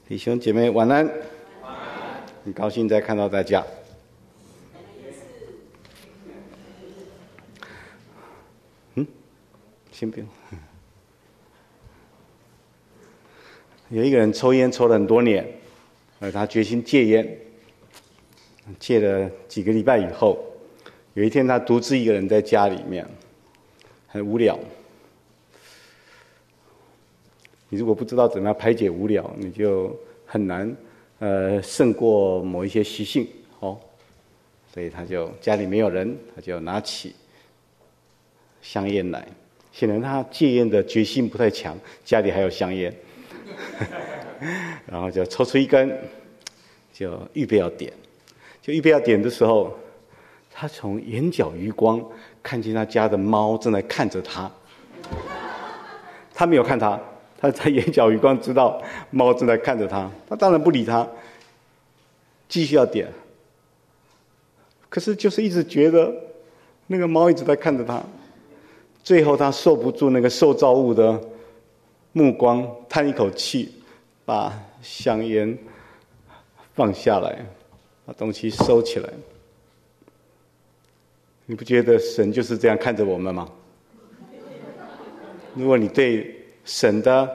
弟兄姐妹晚安，很高兴再看到大家。先不用。有一个人抽烟抽了很多年，他决心戒烟，戒了几个礼拜以后，有一天他独自一个人在家里面，很无聊。你如果不知道怎么样排解无聊，你就很难胜过某一些习性哦。所以他就家里没有人，他就拿起香烟来。显然他戒烟的决心不太强，家里还有香烟，然后就抽出一根，就预备要点。就预备要点的时候，他从眼角余光看见他家的猫正在看着他，他没有看他。他在眼角余光知道猫正在看着他，他当然不理他，继续要点。可是就是一直觉得那个猫一直在看着他，最后他受不住那个受造物的目光，叹一口气，把香烟放下来，把东西收起来。你不觉得神就是这样看着我们吗？如果你对神的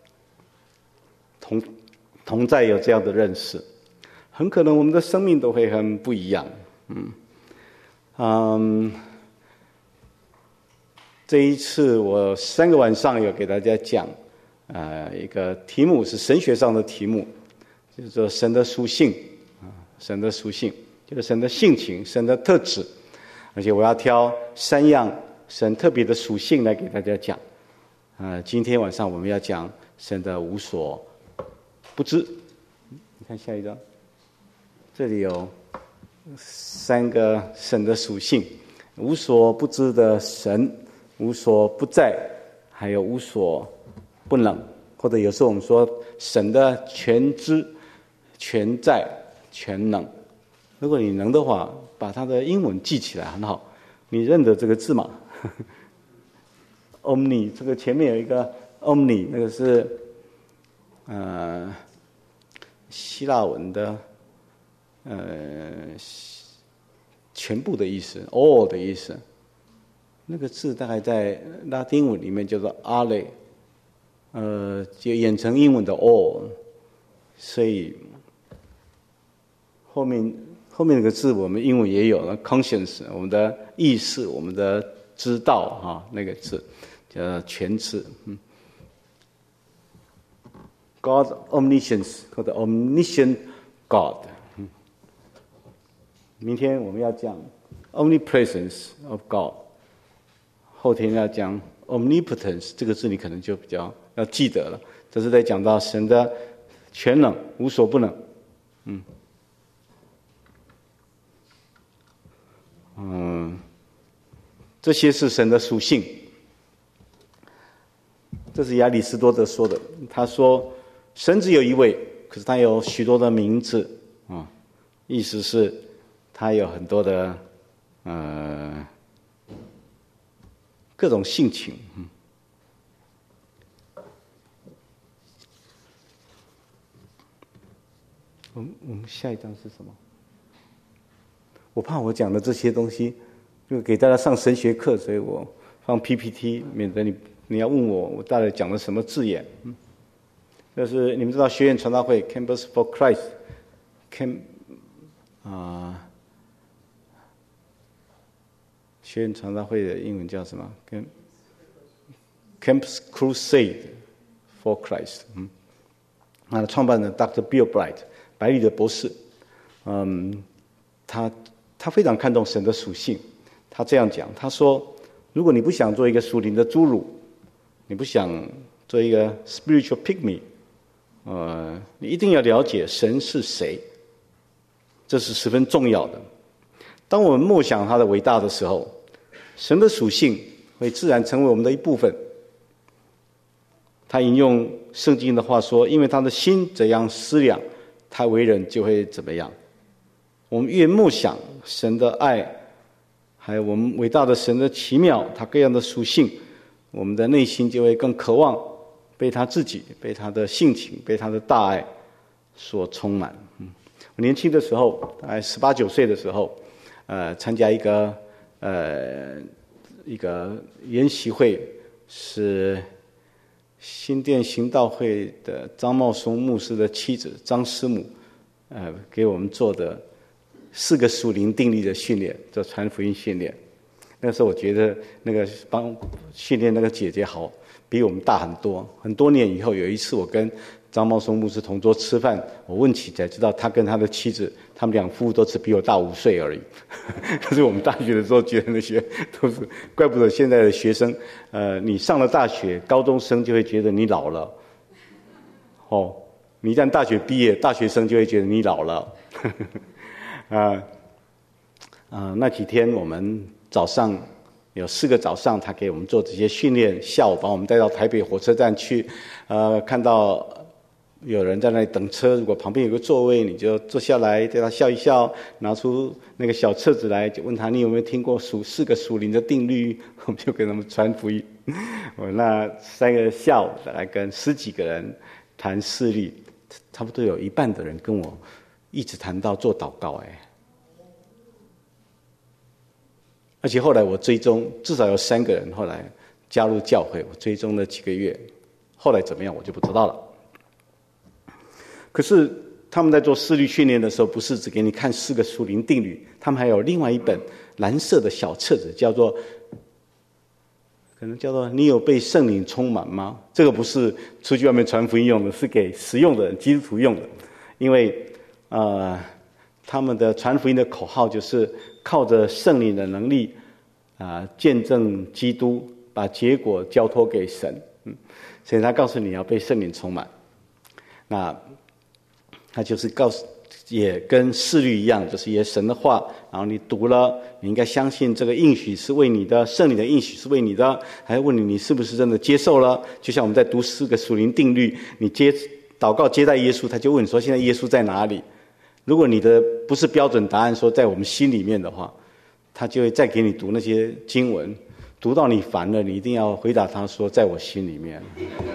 同在有这样的认识，很可能我们的生命都会很不一样。这一次我3个晚上有给大家讲一个题目，是神学上的题目，就是说神的属性神的属性就是神的性情，神的特质。而且我要挑3样神特别的属性来给大家讲。今天晚上我们要讲神的无所不知。你看下一张，这里有3个神的属性：无所不知的神，无所不在，还有无所不能。或者有时候我们说神的全知、全在、全能。如果你能的话，把它的英文记起来很好。你认得这个字吗？omni， 这个前面有一个 omni， 那个是希腊文的全部的意思 ，all 的意思。那个字大概在拉丁文里面叫做 alle， 就演成英文的 all， 所以后面那个字我们英文也有了 conscience， 我们的意识，我们的知道那个字。叫全知，God omniscience 或者 omniscient God。明天我们要讲 omnipresence of God， 后天要讲 omnipotence， 这个字你可能就比较要记得了。这是在讲到神的全能，无所不能。这些是神的属性。这是亚里士多德说的，他说神只有一位，可是他有许多的名字意思是他有很多的各种性情。我们下一章是什么？我怕我讲的这些东西就给大家上神学课，所以我放 PPT， 免得你要问我大概讲了什么字眼。就是你们知道学院传道会 Campus for Christ， 学院传道会的英文叫什么？ Campus Crusade for Christ。他的创办人 Dr. Bill Bright， 白里的博士。他非常看重神的属性。他这样讲，他说如果你不想做一个属灵的侏儒，你不想做一个 spiritual pygmy， 你一定要了解神是谁，这是十分重要的。当我们默想他的伟大的时候，神的属性会自然成为我们的一部分。他引用圣经的话说，因为他的心怎样思量，他为人就会怎么样。我们越默想神的爱，还有我们伟大的神的奇妙，他各样的属性，我们的内心就会更渴望被他自己，被他的性情，被他的大爱所充满。我年轻的时候，大概18、19岁的时候，参加一个研习会，是新店行道会的张茂松牧师的妻子张师母，给我们做的4个属灵定律的训练，做传福音训练。那时候我觉得那个帮训练那个姐姐好，比我们大很多。很多年以后，有一次我跟张茂松牧师同桌吃饭，我问起才知道，他跟他的妻子，他们两夫妇都只比我大5岁而已。可是我们大学的时候觉得那些都是，怪不得现在的学生，你上了大学，高中生就会觉得你老了。你一旦大学毕业，大学生就会觉得你老了。那几天我们早上有4个早上，他给我们做这些训练，下午把我们带到台北火车站去，看到有人在那里等车，如果旁边有个座位，你就坐下来对他笑一笑，拿出那个小册子来，就问他你有没有听过4个属灵的定律，我们就跟他们传福音。我那3个下午大概跟10几个人谈4律，差不多有一半的人跟我一直谈到做祷告。而且后来我追踪，至少有3个人后来加入教会，我追踪了几个月，后来怎么样我就不知道了。可是他们在做4律训练的时候，不是只给你看4个属灵定律，他们还有另外一本蓝色的小册子，可能叫做你有被圣灵充满吗？这个不是出去外面传福音用的，是给实用的人，基督徒用的。因为他们的传福音的口号就是靠着圣灵的能力见证基督，把结果交托给神。所以他告诉你要被圣灵充满。那他就是也跟4律一样，就是也神的话，然后你读了，你应该相信这个应许是为你的，圣灵的应许是为你的，还问你是不是真的接受了。就像我们在读4个属灵定律，你祷告接待耶稣，他就问你说现在耶稣在哪里？如果你的不是标准答案说在我们心里面的话，他就会再给你读那些经文，读到你烦了，你一定要回答他说在我心里面。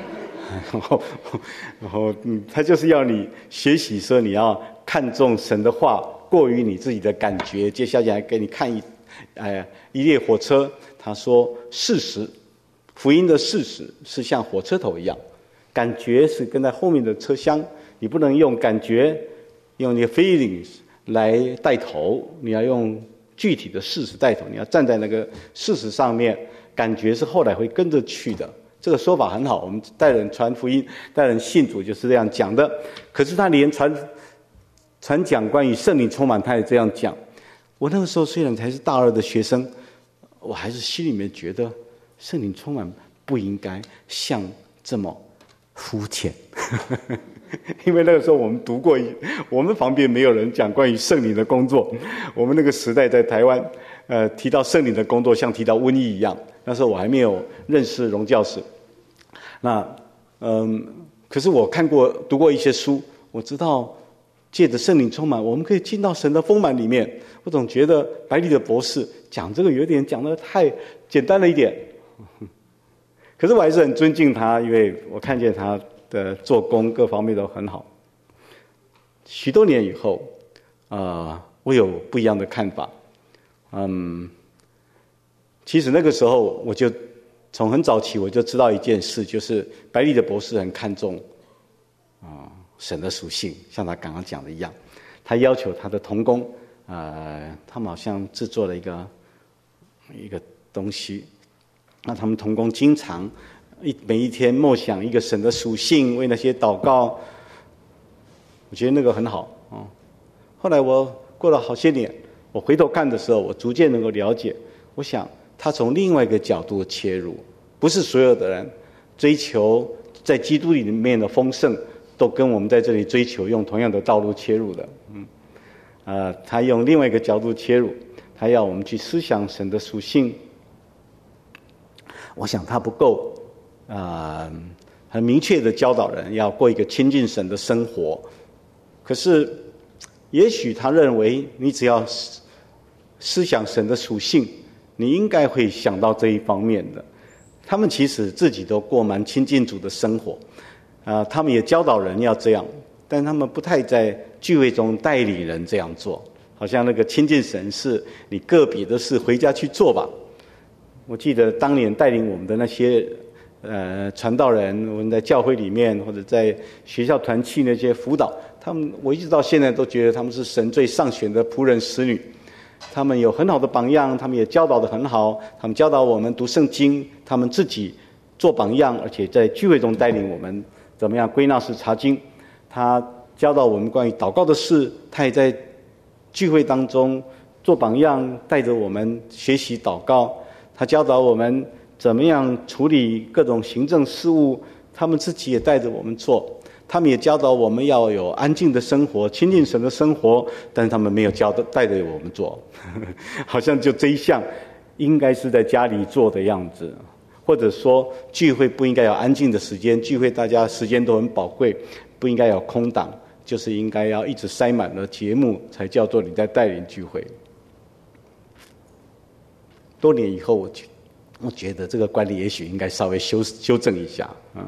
然后他就是要你学习说你要看重神的话过于你自己的感觉。接下来给你看一列火车，他说事实，福音的事实是像火车头一样，感觉是跟在后面的车厢，你不能用感觉用你的 feelings 来带头，你要用具体的事实带头，你要站在那个事实上面，感觉是后来会跟着去的。这个说法很好，我们带人传福音，带人信主就是这样讲的。可是他连传讲关于圣灵充满，他也这样讲。我那个时候虽然才是大2的学生，我还是心里面觉得圣灵充满不应该像这么肤浅。因为那个时候我们读过，我们旁边没有人讲关于圣灵的工作。我们那个时代在台湾，提到圣灵的工作像提到瘟疫一样。那时候我还没有认识荣教士。可是我读过一些书，我知道借着圣灵充满，我们可以进到神的丰满里面。我总觉得白利的博士讲这个有点讲得太简单了一点。可是我还是很尊敬他，因为我看见他的做工各方面都很好。许多年以后，我有不一样的看法。其实那个时候我就从很早起我就知道一件事，就是白利的博士很看重神的属性，像他刚刚讲的一样，他要求他的同工他们好像制作了一个东西，那他们同工经常每一天默想一个神的属性，为那些祷告。我觉得那个很好。后来我过了好些年，我回头看的时候，我逐渐能够了解，我想他从另外一个角度切入，不是所有的人追求在基督里面的丰盛都跟我们在这里追求用同样的道路切入的。他用另外一个角度切入，他要我们去思想神的属性。我想他不够很明确的教导人要过一个亲近神的生活。可是也许他认为你只要思想神的属性，你应该会想到这一方面的。他们其实自己都过蛮亲近主的生活，他们也教导人要这样。 但他们不太在聚会中带领人这样做，好像那个亲近神是你个别的事，回家去做吧。我记得当年带领我们的那些传道人，我们在教会里面或者在学校团契那些辅导，我一直到现在都觉得他们是神最上选的仆人使女。他们有很好的榜样，他们也教导得很好，他们教导我们读圣经，他们自己做榜样，而且在聚会中带领我们怎么样归纳式查经。他教导我们关于祷告的事，他也在聚会当中做榜样，带着我们学习祷告。他教导我们怎么样处理各种行政事务，他们自己也带着我们做。他们也教导我们要有安静的生活，亲近神的生活，但是他们没有带着我们做，好像就这一项应该是在家里做的样子。或者说聚会不应该有安静的时间，聚会大家时间都很宝贵，不应该有空档，就是应该要一直塞满了节目才叫做你在带领聚会。多年以后我觉得这个观念也许应该稍微修正一下啊。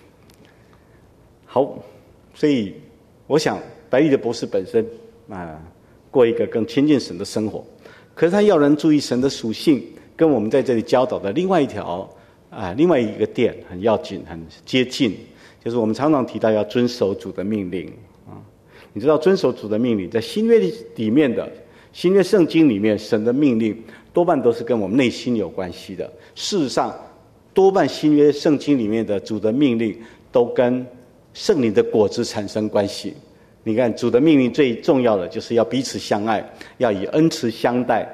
好，所以我想白丽的博士本身过一个更亲近神的生活，可是他要人注意神的属性，跟我们在这里教导的另外一个点很要紧，很接近，就是我们常常提到要遵守主的命令啊。你知道遵守主的命令，在新约里面的新约圣经里面，神的命令多半都是跟我们内心有关系的。事实上，多半新约圣经里面的主的命令都跟圣灵的果子产生关系。你看主的命令最重要的就是要彼此相爱，要以恩慈相待，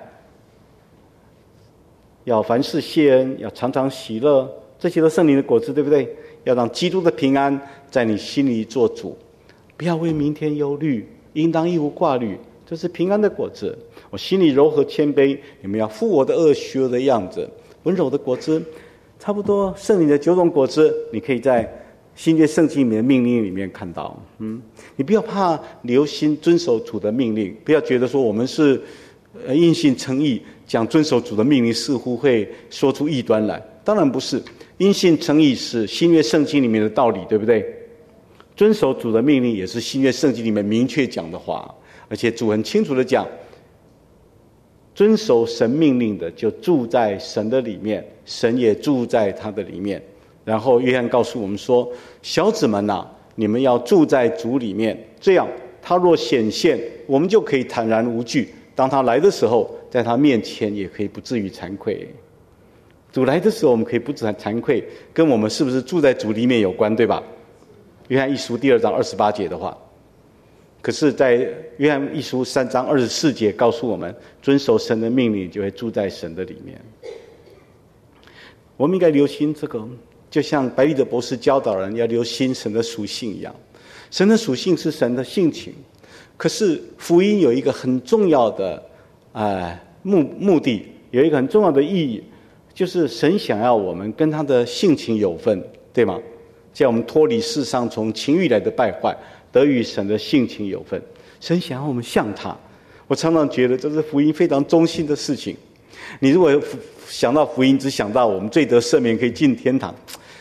要凡事谢恩，要常常喜乐，这些都圣灵的果子，对不对？要让基督的平安在你心里做主，不要为明天忧虑，应当一无挂虑，这是平安的果子。我心里柔和谦卑，你们要负我的恶，学我的样子，温柔的果子。差不多圣灵的9种果子，你可以在新约圣经里面的命令里面看到。你不要怕留心遵守主的命令，不要觉得说我们是因信称义，讲遵守主的命令似乎会说出异端来。当然不是，因信称义是新约圣经里面的道理，对不对？遵守主的命令也是新约圣经里面明确讲的话，而且主很清楚的讲，遵守神命令的就住在神的里面，神也住在他的里面。然后约翰告诉我们说，小子们啊，你们要住在主里面，这样他若显现，我们就可以坦然无惧，当他来的时候，在他面前也可以不至于惭愧。主来的时候我们可以不惭愧，跟我们是不是住在主里面有关，对吧？约翰一书2章28节的话，可是在约翰一书3章24节告诉我们，遵守神的命令就会住在神的里面。我们应该留心这个，就像白丽的博士教导人要留心神的属性一样。神的属性是神的性情，可是福音有一个很重要的目的，有一个很重要的意义，就是神想要我们跟他的性情有分，对吗？叫我们脱离世上从情欲来的败坏，得与神的性情有分。神想要我们像他。我常常觉得这是福音非常中心的事情。你如果想到福音只想到我们罪得赦免可以进天堂，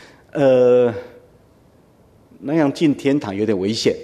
那样进天堂有点危险。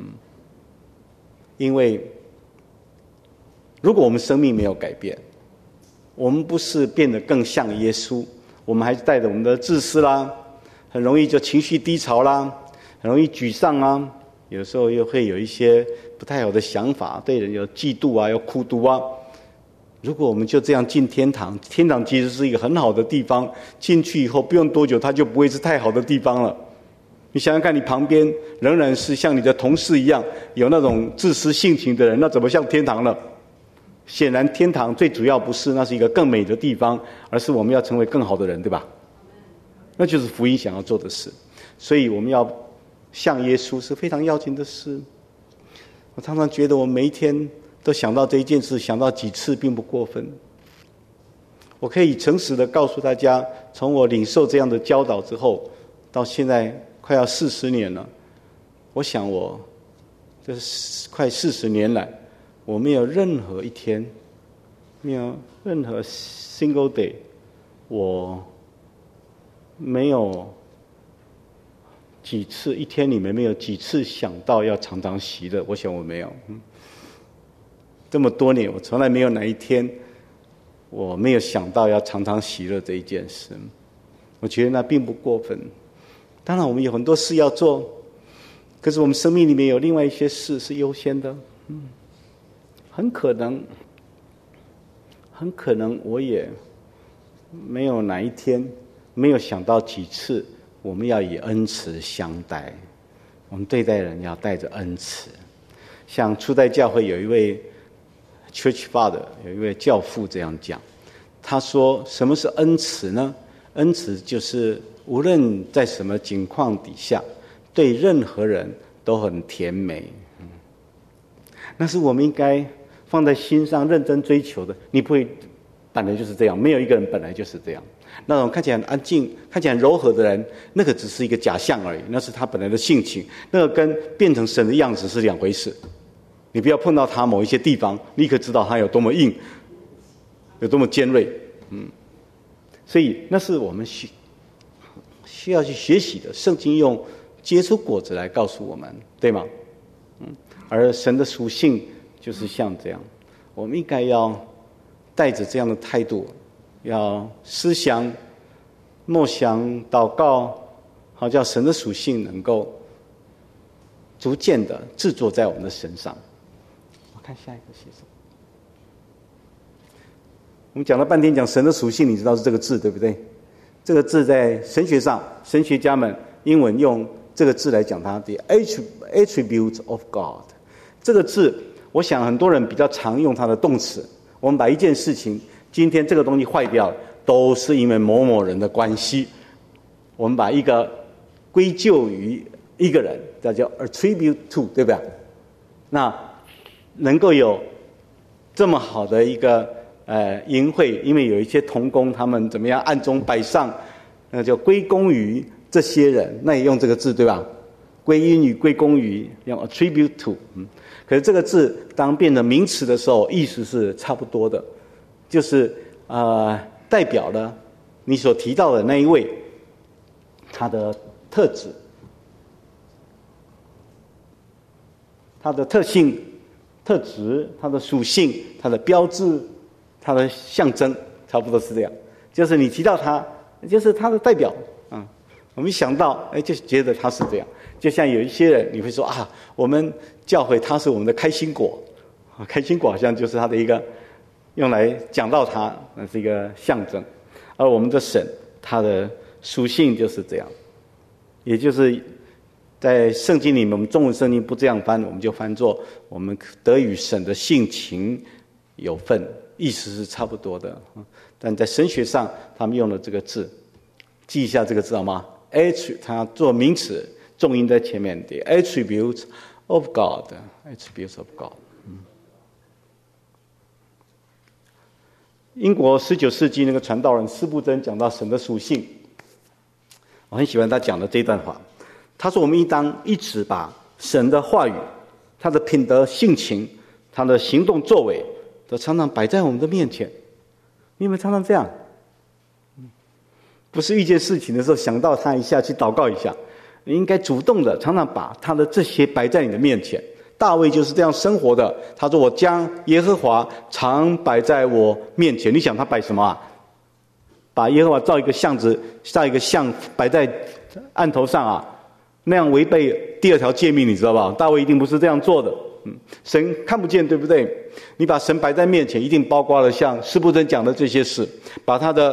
因为如果我们生命没有改变，我们不是变得更像耶稣，我们还是带着我们的自私啦，很容易就情绪低潮啦，很容易沮丧啊，有时候又会有一些不太好的想法，对人有嫉妒啊，有苦毒啊。如果我们就这样进天堂，天堂其实是一个很好的地方，进去以后不用多久它就不会是太好的地方了。你想想看，你旁边仍然是像你的同事一样有那种自私性情的人，那怎么像天堂了？显然天堂最主要不是那是一个更美的地方，而是我们要成为更好的人，对吧？那就是福音想要做的事。所以我们要像耶稣是非常要紧的事。我常常觉得我每一天都想到这一件事，想到几次并不过分。我可以诚实的告诉大家，从我领受这样的教导之后，到现在快要40年了，我想我这快40年来，我没有任何一天，没有任何 single day， 我没有几次一天里面没有几次想到要常常喜乐？我想我没有。这么多年，我从来没有哪一天我没有想到要常常喜乐这一件事。我觉得那并不过分。当然我们有很多事要做，可是我们生命里面有另外一些事是优先的。很可能我也没有哪一天没有想到几次我们要以恩慈相待，我们对待人要带着恩慈。像初代教会有一位 Church Father， 有一位教父这样讲，他说什么是恩慈呢？恩慈就是无论在什么境况底下，对任何人都很甜美。那是我们应该放在心上认真追求的。你不会本来就是这样，没有一个人本来就是这样。那种看起来很安静、看起来很柔和的人，那个只是一个假象而已，那是他本来的性情，那个跟变成神的样子是两回事。你不要碰到他某一些地方，立刻知道他有多么硬，有多么尖锐。所以那是我们需要去学习的。圣经用结出果子来告诉我们，对吗？而神的属性就是像这样，我们应该要带着这样的态度，要思想、默想、祷告，好叫神的属性能够逐渐的制作在我们的身上。我看下一个写什么？我们讲了半天讲神的属性，你知道是这个字对不对？这个字在神学上，神学家们英文用这个字来讲它的 attributes of God。这个字我想很多人比较常用它的动词。我们把一件事情，今天这个东西坏掉，都是因为某某人的关系。我们把一个归咎于一个人，这叫 attribute to， 对吧？那能够有这么好的一个淫秽，因为有一些同工他们怎么样暗中摆上，那就归功于这些人，那也用这个字对吧？归因于、归功于，用 attribute to。可是这个字当变成名词的时候，意思是差不多的，就是代表了你所提到的那一位他的特质、他的特性、特质、他的属性、他的标志、他的象征，差不多是这样。就是你提到他，就是他的代表。我们一想到，就觉得他是这样。就像有一些人，你会说我们教会他是我们的开心果，开心果好像就是他的一个用来讲到他，那是一个象征。而我们的神，他的属性就是这样，也就是在圣经里面，我们中文圣经不这样翻，我们就翻作我们得与神的性情有份，意思是差不多的。但在神学上，他们用了这个字，记一下这个字好吗？ H 它做名词，重音在前面的 attributes of God， attributes of God。英国19世纪那个传道人司布真讲到神的属性，我很喜欢他讲的这段话。他说我们应当一直把神的话语、他的品德性情、他的行动作为都常常摆在我们的面前。你有没有常常这样？不是遇见事情的时候想到他一下去祷告一下，你应该主动的常常把他的这些摆在你的面前。大卫就是这样生活的。他说我将耶和华常摆在我面前。你想他摆什么啊？把耶和华造一个像子，造一个像摆在案头上啊，那样违背第2条诫命，你知道吧？大卫一定不是这样做的。神看不见，对不对？你把神摆在面前，一定包括了像司布真讲的这些事，把他的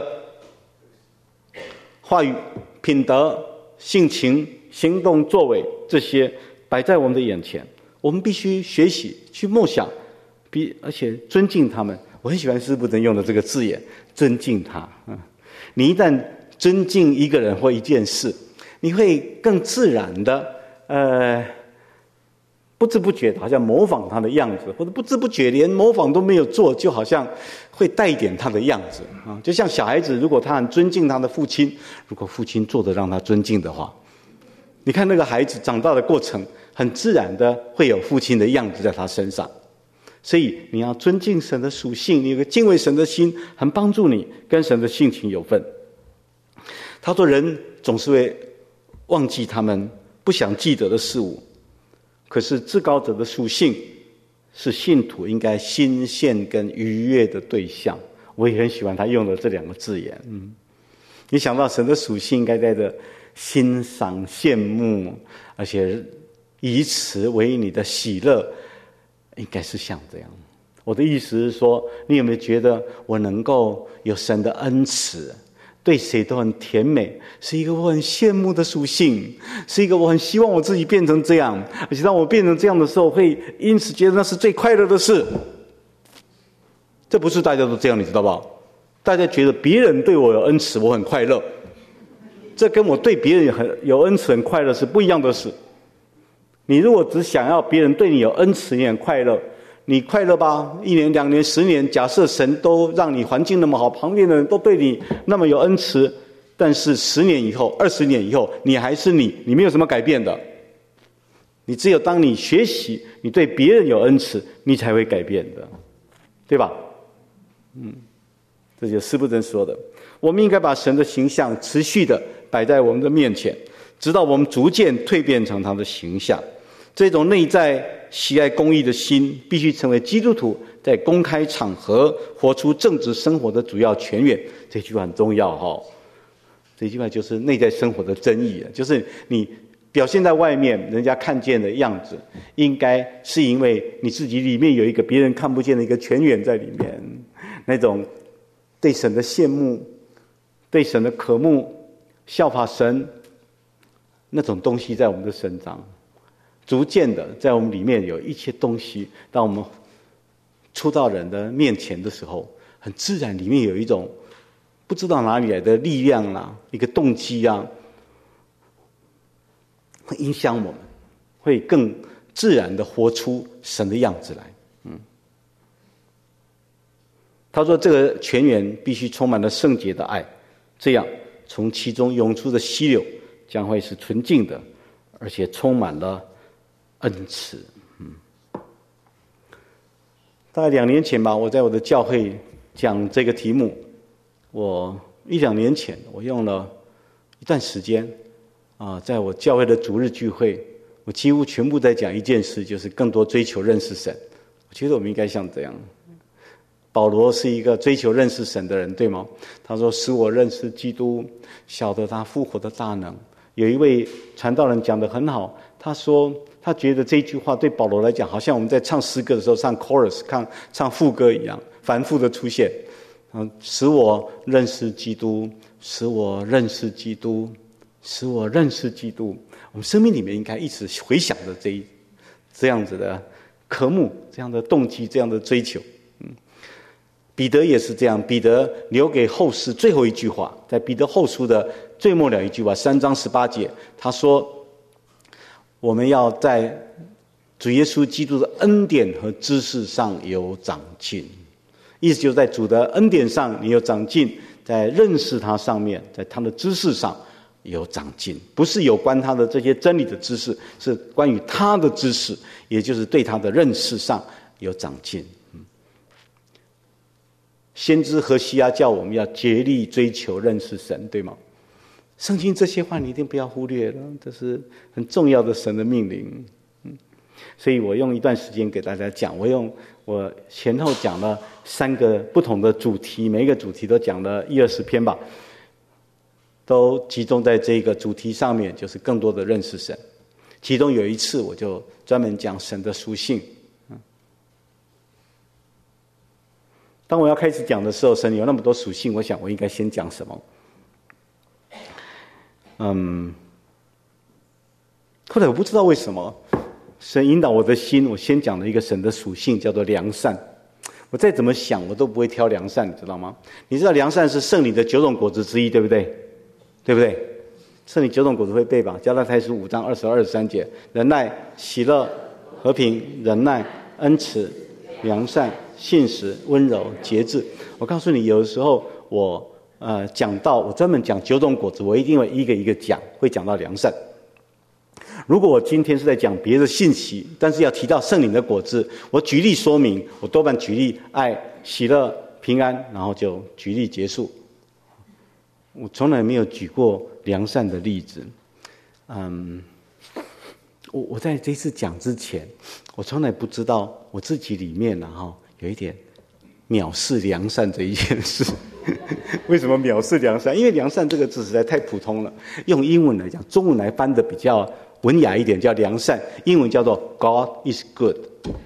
话语、品德、性情、行动、作为这些摆在我们的眼前，我们必须学习去默想，而且尊敬他们。我很喜欢司布真用的这个字眼，尊敬他。你一旦尊敬一个人或一件事，你会更自然的不知不觉的好像模仿他的样子，或者不知不觉连模仿都没有做，就好像会带一点他的样子啊。就像小孩子，如果他很尊敬他的父亲，如果父亲做得让他尊敬的话，你看那个孩子长大的过程，很自然的会有父亲的样子在他身上。所以你要尊敬神的属性，你有个敬畏神的心，很帮助你跟神的性情有份。他说人总是会忘记他们不想记得的事物。可是至高者的属性是信徒应该欣羡跟愉悦的对象。我也很喜欢他用的这两个字眼。你想到神的属性应该带着欣赏、羡慕，而且以此为你的喜乐，应该是像这样。我的意思是说，你有没有觉得我能够有神的恩慈，对谁都很甜美，是一个我很羡慕的属性，是一个我很希望我自己变成这样，而且当我变成这样的时候，会因此觉得那是最快乐的事。这不是大家都这样，你知道吧？大家觉得别人对我有恩慈，我很快乐，这跟我对别人有恩慈很快乐是不一样的事。你如果只想要别人对你有恩慈，你很快乐，你快乐吧，1年、2年、10年，假设神都让你环境那么好，旁边的人都对你那么有恩慈，但是10年以后、20年以后，你还是你没有什么改变的。你只有当你学习，你对别人有恩慈，你才会改变的，对吧？这就是司布真说的，我们应该把神的形象持续的摆在我们的面前，直到我们逐渐蜕变成他的形象。这种内在喜爱公义的心，必须成为基督徒在公开场合活出正直生活的主要泉源。这句话很重要哈，这句话就是内在生活的真意，就是你表现在外面人家看见的样子，应该是因为你自己里面有一个别人看不见的一个泉源在里面，那种对神的羡慕，对神的渴慕，效法神，那种东西在我们的身上逐渐的在我们里面有一些东西，当我们出到人的面前的时候，很自然里面有一种不知道哪里来的力量啊，一个动机啊，会影响我们，会更自然的活出神的样子来。他说这个泉源必须充满了圣洁的爱，这样从其中涌出的溪流将会是纯净的，而且充满了恩慈。大概2年前吧，我在我的教会讲这个题目，我1-2年前我用了一段时间在我教会的主日聚会，我几乎全部在讲一件事，就是更多追求认识神。我觉得我们应该像这样。保罗是一个追求认识神的人，对吗？他说使我认识基督，晓得他复活的大能。有一位传道人讲得很好，他说他觉得这句话对保罗来讲，好像我们在唱诗歌的时候唱 chorus 唱副歌一样，反复的出现。使我认识基督，使我认识基督，使我认识基督。我们生命里面应该一直回想着这样子的渴慕，这样的动机，这样的追求。彼得也是这样，彼得留给后世最后一句话，在彼得后书的最末了一句话，3章18节，他说我们要在主耶稣基督的恩典和知识上有长进。意思就是在主的恩典上你有长进，在认识他上面，在他的知识上有长进，不是有关他的这些真理的知识，是关于他的知识，也就是对他的认识上有长进。先知何西阿叫我们要竭力追求认识神，对吗？圣经这些话你一定不要忽略了，这是很重要的神的命令。所以我用一段时间给大家讲，我前后讲了3个不同的主题，每一个主题都讲了10-20篇吧，都集中在这个主题上面，就是更多的认识神。其中有一次我就专门讲神的属性。当我要开始讲的时候，神有那么多属性，我想我应该先讲什么？后来我不知道为什么，神引导我的心，我先讲了一个神的属性，叫做良善。我再怎么想，我都不会挑良善，你知道吗？你知道良善是圣灵的9种果子之一，对不对？对不对？圣灵9种果子会背吧？加拉太书5章22、23节：忍耐、喜乐、和平、忍耐、恩慈、良善、信实、温柔、节制。我告诉你，有的时候我讲到我专门讲9种果子，我一定会一个一个讲，会讲到良善。如果我今天是在讲别的信息，但是要提到圣灵的果子，我举例说明，我多半举例爱、喜乐、平安，然后就举例结束。我从来没有举过良善的例子。 我在这次讲之前，我从来不知道我自己里面有一点藐视良善这一件事。为什么藐视良善？因为良善这个字实在太普通了，用英文来讲，中文来翻的比较文雅一点，叫良善，英文叫做 God is good。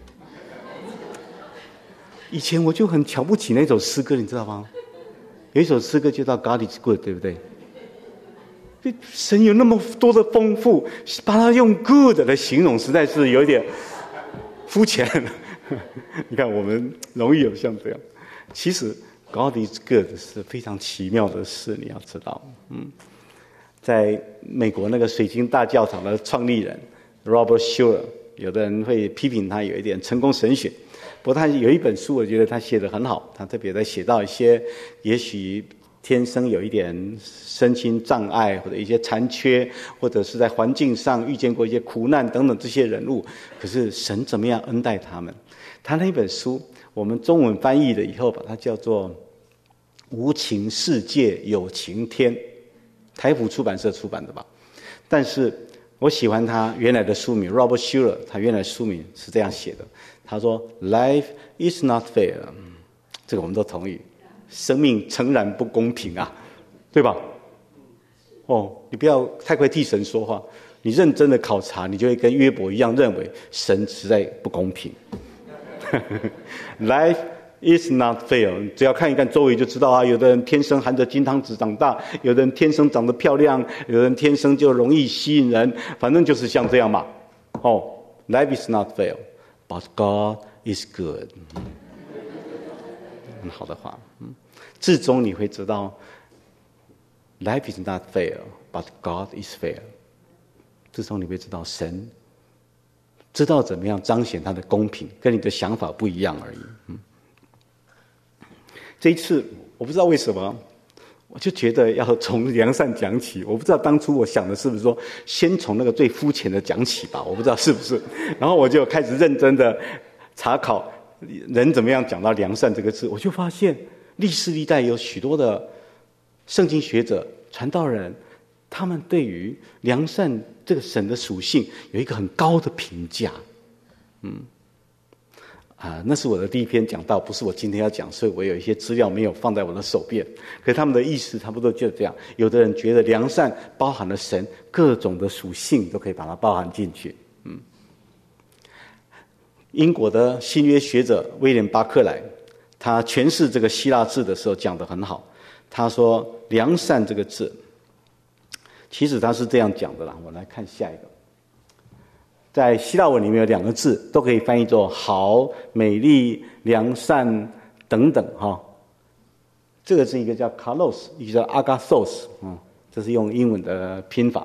以前我就很瞧不起那首诗歌，你知道吗？有一首诗歌就叫 God is good， 对不对？神有那么多的丰富，把它用 good 来形容，实在是有点肤浅。你看，我们容易有像这样。其实 God is good 是非常奇妙的事，你要知道。在美国那个水晶大教堂的创立人 Robert Schuller， 有的人会批评他有一点成功神学，不过他有一本书，我觉得他写得很好。他特别在写到一些也许天生有一点身心障碍，或者一些残缺，或者是在环境上遇见过一些苦难等等这些人物，可是神怎么样恩待他们？他那本书我们中文翻译了以后，把它叫做《无情世界有情天》，台府出版社出版的吧。但是我喜欢他原来的书名 ，Robert Schuller 他原来书名是这样写的，他说 ：“Life is not fair。”这个我们都同意。生命诚然不公平啊，对吧？你不要太快替神说话，你认真的考察，你就会跟约伯一样认为神实在不公平。Life is not fair， 只要看一看周围就知道啊。有的人天生含着金汤匙长大，有的人天生长得漂亮，有的人天生就容易吸引人，反正就是像这样嘛。Life is not fair, but God is good。很好的话，至终你会知道 ，Life is not fair, but God is fair。至终你会知道，神知道怎么样彰显他的公平，跟你的想法不一样而已。这一次我不知道为什么，我就觉得要从良善讲起。我不知道当初我想的是不是说先从那个最肤浅的讲起吧，我不知道是不是。然后我就开始认真的查考人怎么样讲到良善这个字，我就发现历世历代有许多的圣经学者、传道人，他们对于良善这个神的属性有一个很高的评价。那是我的第一篇讲道，不是我今天要讲，所以我有一些资料没有放在我的手边。可是他们的意思差不多就这样。有的人觉得良善包含了神各种的属性，都可以把它包含进去。英国的新约学者威廉巴克莱，他诠释这个希腊字的时候讲得很好。他说良善这个字，其实他是这样讲的啦。我来看下一个。在希腊文里面有两个字都可以翻译作好、美丽、良善等等这个是一个叫 kalos， 一个叫 agathos，这是用英文的拼法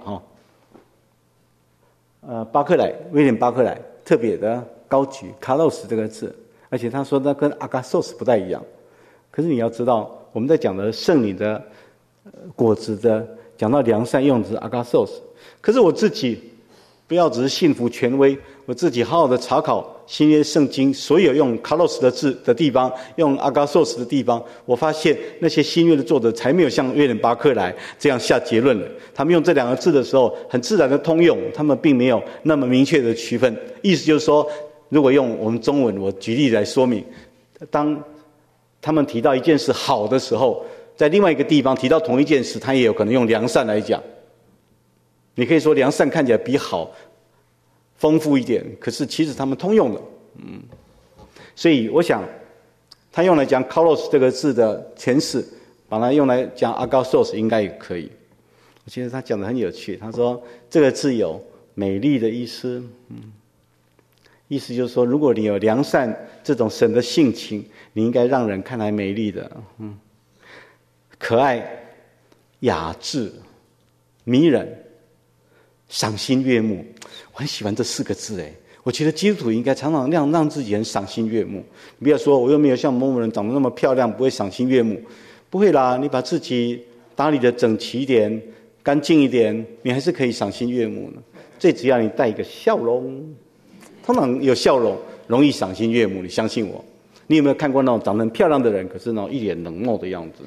威廉巴克莱特别的高举 kalos 这个字，而且他说那跟 agathos 不太一样。可是你要知道，我们在讲的圣灵的果子的，讲到良善用的是 agathos， 可是我自己不要只是信服权威，我自己好好的查考新约圣经所有用 kalos 的字的地方，用 agathos 的地方，我发现那些新约的作者才没有像约翰巴克莱这样下结论的。他们用这两个字的时候很自然的通用，他们并没有那么明确的区分。意思就是说，如果用我们中文，我举例来说明，当他们提到一件事好的时候，在另外一个地方提到同一件事，他也有可能用良善来讲。你可以说良善看起来比好丰富一点，可是其实他们通用的。所以我想他用来讲 kalos 这个字的诠释，把它用来讲 agathos 应该也可以。我觉得他讲得很有趣，他说这个字有美丽的意思，意思就是说，如果你有良善这种神的性情，你应该让人看来美丽的，可爱、雅致、迷人、赏心悦目。我很喜欢这4个字我觉得基督徒应该常常让自己很赏心悦目。你不要说我又没有像某某人长得那么漂亮，不会赏心悦目。不会啦，你把自己打理的整齐一点、干净一点，你还是可以赏心悦目的。最只要你带一个笑容，通常有笑容容易赏心悦目，你相信我。你有没有看过那种长得很漂亮的人，可是那种一脸冷漠的样子？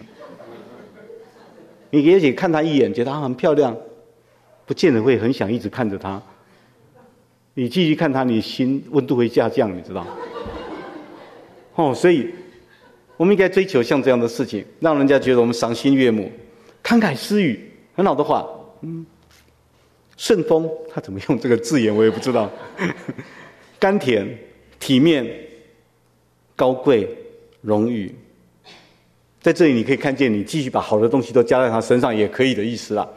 你也许看他一眼，觉得她很漂亮，不见得会很想一直看着她。 你继续看它，你心温度会下降，你知道？所以我们应该追求像这样的事情，让人家觉得我们赏心悦目，慷慨施予，很好的话。顺风，他怎么用这个字眼我也不知道。甘甜、体面、高贵、荣誉，在这里你可以看见，你继续把好的东西都加在他身上也可以的意思啦。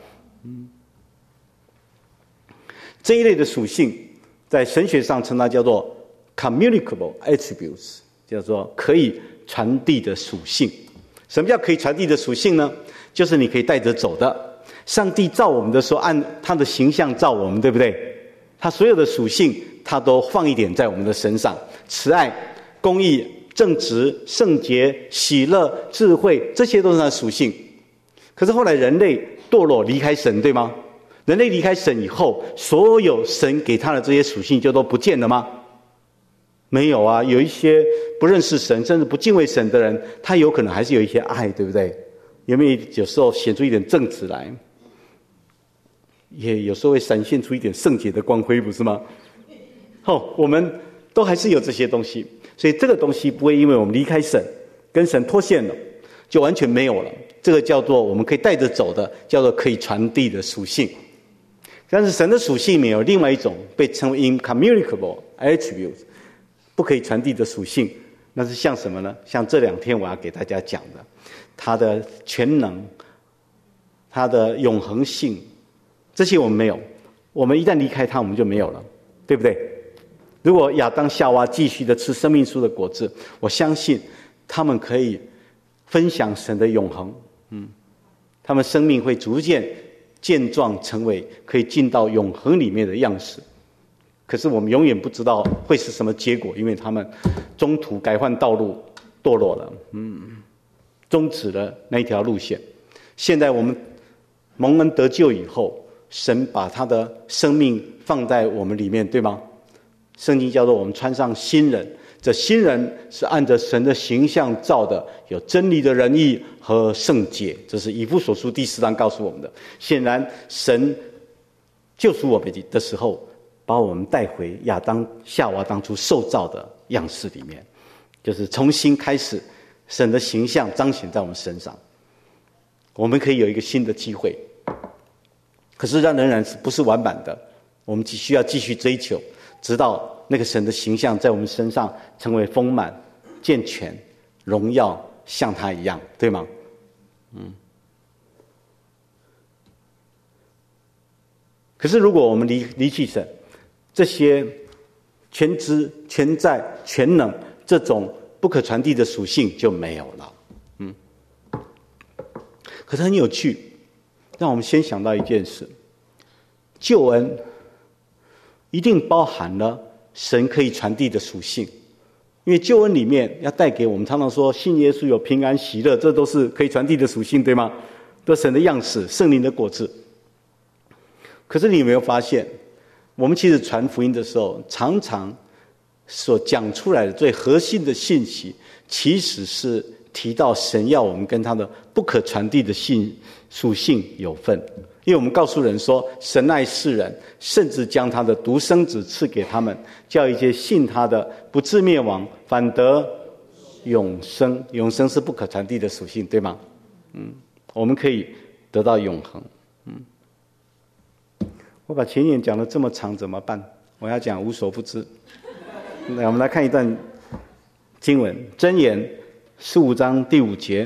这一类的属性，在神学上称它叫做 communicable attributes， 叫做可以传递的属性。什么叫可以传递的属性呢？就是你可以带着走的。上帝造我们的时候，按他的形象造我们，对不对？他所有的属性，他都放一点在我们的身上：慈爱、公义、正直、圣洁、喜乐、智慧，这些都是他的属性。可是后来人类堕落，离开神，对吗？人类离开神以后，所有神给他的这些属性就都不见了吗？没有啊，有一些不认识神，甚至不敬畏神的人，他有可能还是有一些爱，对不对？有没有有时候显出一点正直来？也有时候会闪现出一点圣洁的光辉，不是吗？我们都还是有这些东西，所以这个东西不会因为我们离开神，跟神脱线了，就完全没有了。这个叫做我们可以带着走的，叫做可以传递的属性。但是神的属性里面有另外一种被称为 incommunicable attributes， 不可以传递的属性，那是像什么呢？像这2天我要给大家讲的，它的全能，它的永恒性，这些我们没有。我们一旦离开它，我们就没有了，对不对？如果亚当夏娃继续的吃生命树的果子，我相信他们可以分享神的永恒，他们生命会逐渐健壮，成为可以进到永恒里面的样式。可是我们永远不知道会是什么结果，因为他们中途改换道路，堕落了，终止了那一条路线。现在我们蒙恩得救以后，神把他的生命放在我们里面，对吗？圣经叫做我们穿上新人，这新人是按着神的形象造的，有真理的仁义和圣洁，这是以弗所书第4章告诉我们的。显然神救赎我们的时候，把我们带回亚当夏娃当初受造的样式里面，就是重新开始，神的形象彰显在我们身上，我们可以有一个新的机会。可是仍然不是完满的，我们需要继续追求，直到那个神的形象在我们身上成为丰满、健全、荣耀，像他一样，对吗？可是如果我们离弃神，这些全知、全在、全能这种不可传递的属性就没有了。可是很有趣，让我们先想到一件事：救恩一定包含了神可以传递的属性，因为救恩里面要带给我们，常常说信耶稣有平安喜乐，这都是可以传递的属性，对吗？都神的样式，圣灵的果子。可是你有没有发现，我们其实传福音的时候，常常所讲出来的最核心的信息，其实是提到神要我们跟他的不可传递的属性有份。因为我们告诉人说，神爱世人，甚至将他的独生子赐给他们，叫一切信他的不至灭亡，反得永生。永生是不可传递的属性，对吗？我们可以得到永恒。我把前言讲得这么长怎么办？我要讲无所不知。来，我们来看一段经文，箴言15章第5节。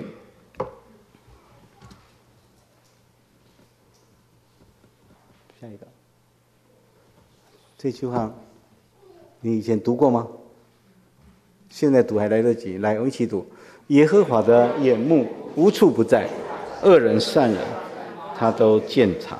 下一个，这句话你以前读过吗？现在读还来得及。来，我们一起读：耶和华的眼目无处不在，恶人善人他都鉴察。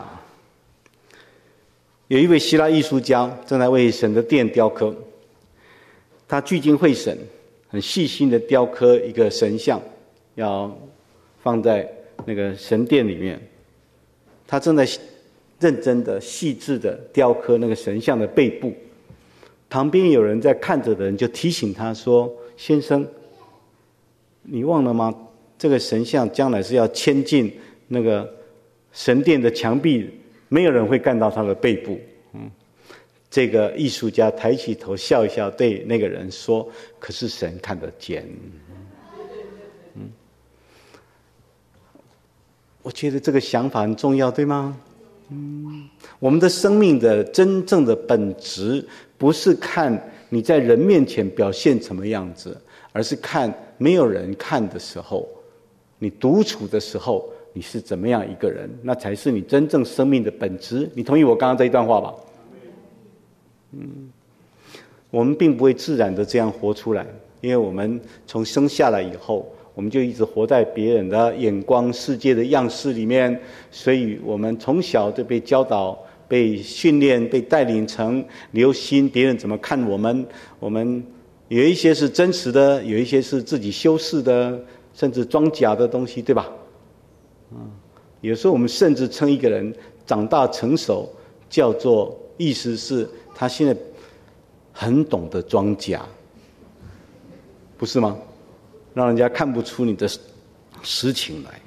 有一位希腊艺术家正在为神的殿雕刻，他聚精会神，很细心的雕刻一个神像，要放在那个神殿里面。他正在认真的、细致的雕刻那个神像的背部。旁边有人在看着的人就提醒他说：“先生，你忘了吗？这个神像将来是要迁进那个神殿的墙壁，没有人会看到他的背部。” 这个艺术家抬起头笑一笑，对那个人说：“可是神看得见。”我觉得这个想法很重要，对吗？我们的生命的真正的本质，不是看你在人面前表现什么样子，而是看没有人看的时候，你独处的时候，你是怎么样一个人，那才是你真正生命的本质。你同意我刚刚这一段话吧？我们并不会自然的这样活出来，因为我们从生下来以后，我们就一直活在别人的眼光、世界的样式里面，所以我们从小就被教导、被训练、被带领成留心别人怎么看我们。我们有一些是真实的，有一些是自己修饰的，甚至装假的东西，对吧？有时候我们甚至称一个人长大成熟，叫做意思是他现在很懂得装假，不是吗？让人家看不出你的实情来。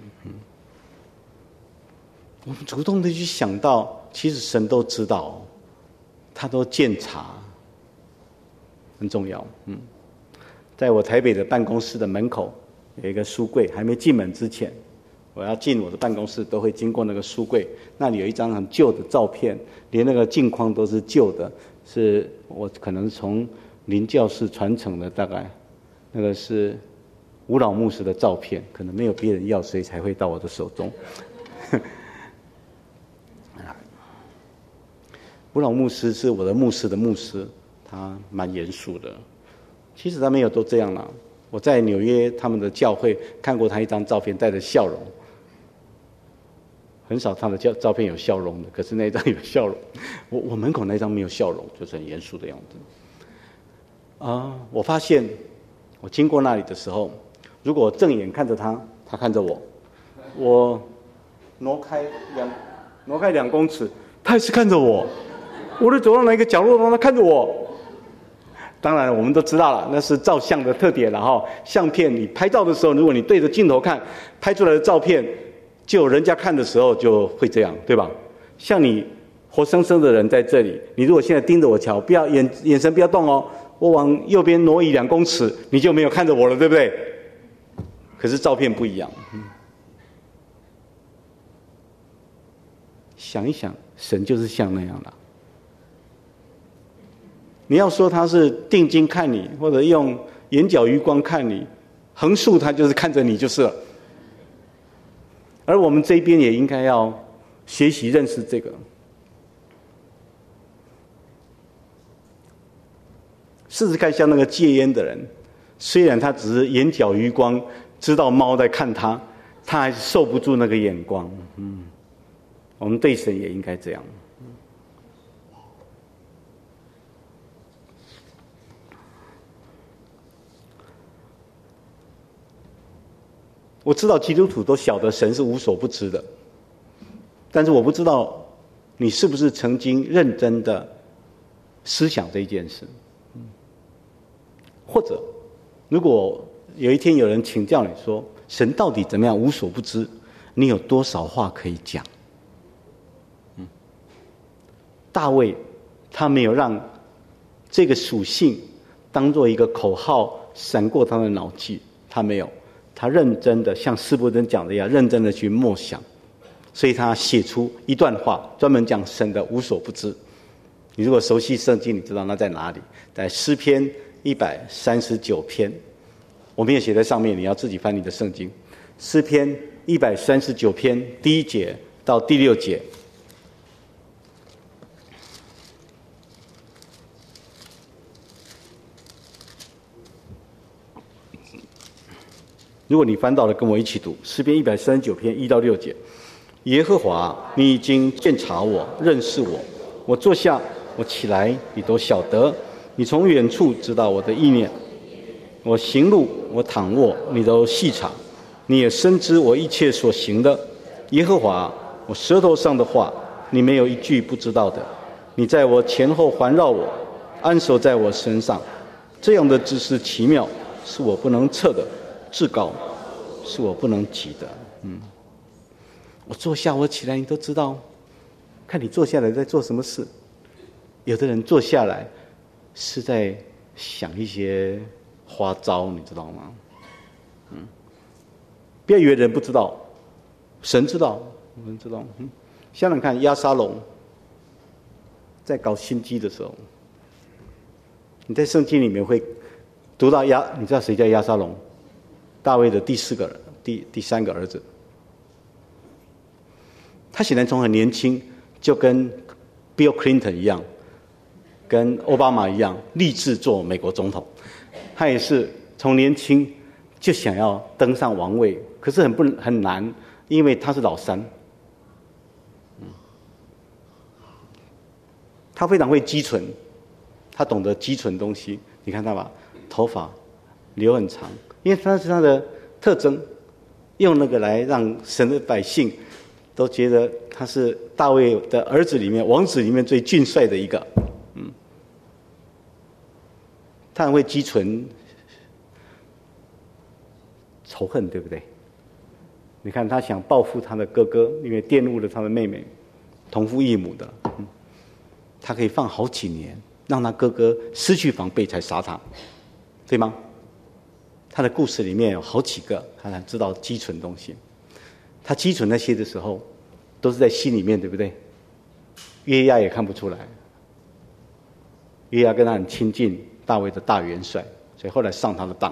我们主动的去想到，其实神都知道，他都鉴察，很重要。在我台北的办公室的门口有一个书柜，还没进门之前，我要进我的办公室都会经过那个书柜，那里有一张很旧的照片，连那个镜框都是旧的，是我可能从林教士传承的，大概那个是吴老牧师的照片，可能没有别人要，所以才会到我的手中。吴老牧师是我的牧师的牧师，他蛮严肃的。其实他没有都这样啦。我在纽约他们的教会看过他一张照片，带着笑容。很少他的照片有笑容的，可是那一张有笑容。我门口那一张没有笑容，就是很严肃的样子。我发现我经过那里的时候，如果我正眼看着他，他看着我，我挪开2公尺，他也是看着我。我就走到哪一个角落，让他看着我。当然我们都知道了，那是照相的特点了哈。相片你拍照的时候，如果你对着镜头看，拍出来的照片就人家看的时候就会这样，对吧？像你活生生的人在这里，你如果现在盯着我瞧，不要眼神不要动哦，我往右边挪移2公尺，你就没有看着我了，对不对？可是照片不一样。想一想，神就是像那样的。你要说他是定睛看你，或者用眼角余光看你，横竖他就是看着你就是了。而我们这边也应该要学习认识这个。试试看，像那个戒烟的人，虽然他只是眼角余光知道猫在看他，他还是受不住那个眼光。我们对神也应该这样。我知道基督徒都晓得神是无所不知的，但是我不知道你是不是曾经认真的思想这一件事。或者如果有一天有人请教你说神到底怎么样无所不知，你有多少话可以讲？大卫他没有让这个属性当作一个口号闪过他的脑际，他没有，他认真的像司伯真讲的一样，认真的去默想，所以他写出一段话，专门讲神的无所不知。你如果熟悉圣经，你知道那在哪里？在诗篇139篇，我们也写在上面，你要自己翻你的圣经。诗篇139篇第1节到第6节。如果你翻到了，跟我一起读诗篇139篇1到6节。耶和华，你已经鉴察我，认识我。我坐下，我起来，你都晓得。你从远处知道我的意念。我行路，我躺卧，你都细察。你也深知我一切所行的。耶和华，我舌头上的话，你没有一句不知道的。你在我前后环绕我，安守在我身上。这样的知识奇妙，是我不能测的。至高是我不能及的。我坐下，我起来，你都知道。看你坐下来在做什么事， 有的人坐下来是在想一些花招，你知道吗？不要以为人不知道，神知道，我们知道。想想看，押沙龙在搞心机的时候，你在圣经里面会读到你知道谁叫押沙龙？大卫的第三个儿子。他显然从很年轻就跟 Bill Clinton 一样，跟奥巴马一样，立志做美国总统。他也是从年轻就想要登上王位，可是很难，因为他是老三。他非常会积存，他懂得积存东西。你看他把头发留很长，因为他是他的特征，用那个来让神的百姓都觉得他是大卫的儿子里面、王子里面最俊帅的一个。他很会积存仇恨，对不对？你看他想报复他的哥哥，因为玷污了他的妹妹，同父异母的。他可以放好几年，让他哥哥失去防备才杀他，对吗？他的故事里面有好几个，他才知道积存东西。他积存那些的时候，都是在心里面，对不对？约押也看不出来，约押跟他很亲近，大卫的大元帅，所以后来上他的当。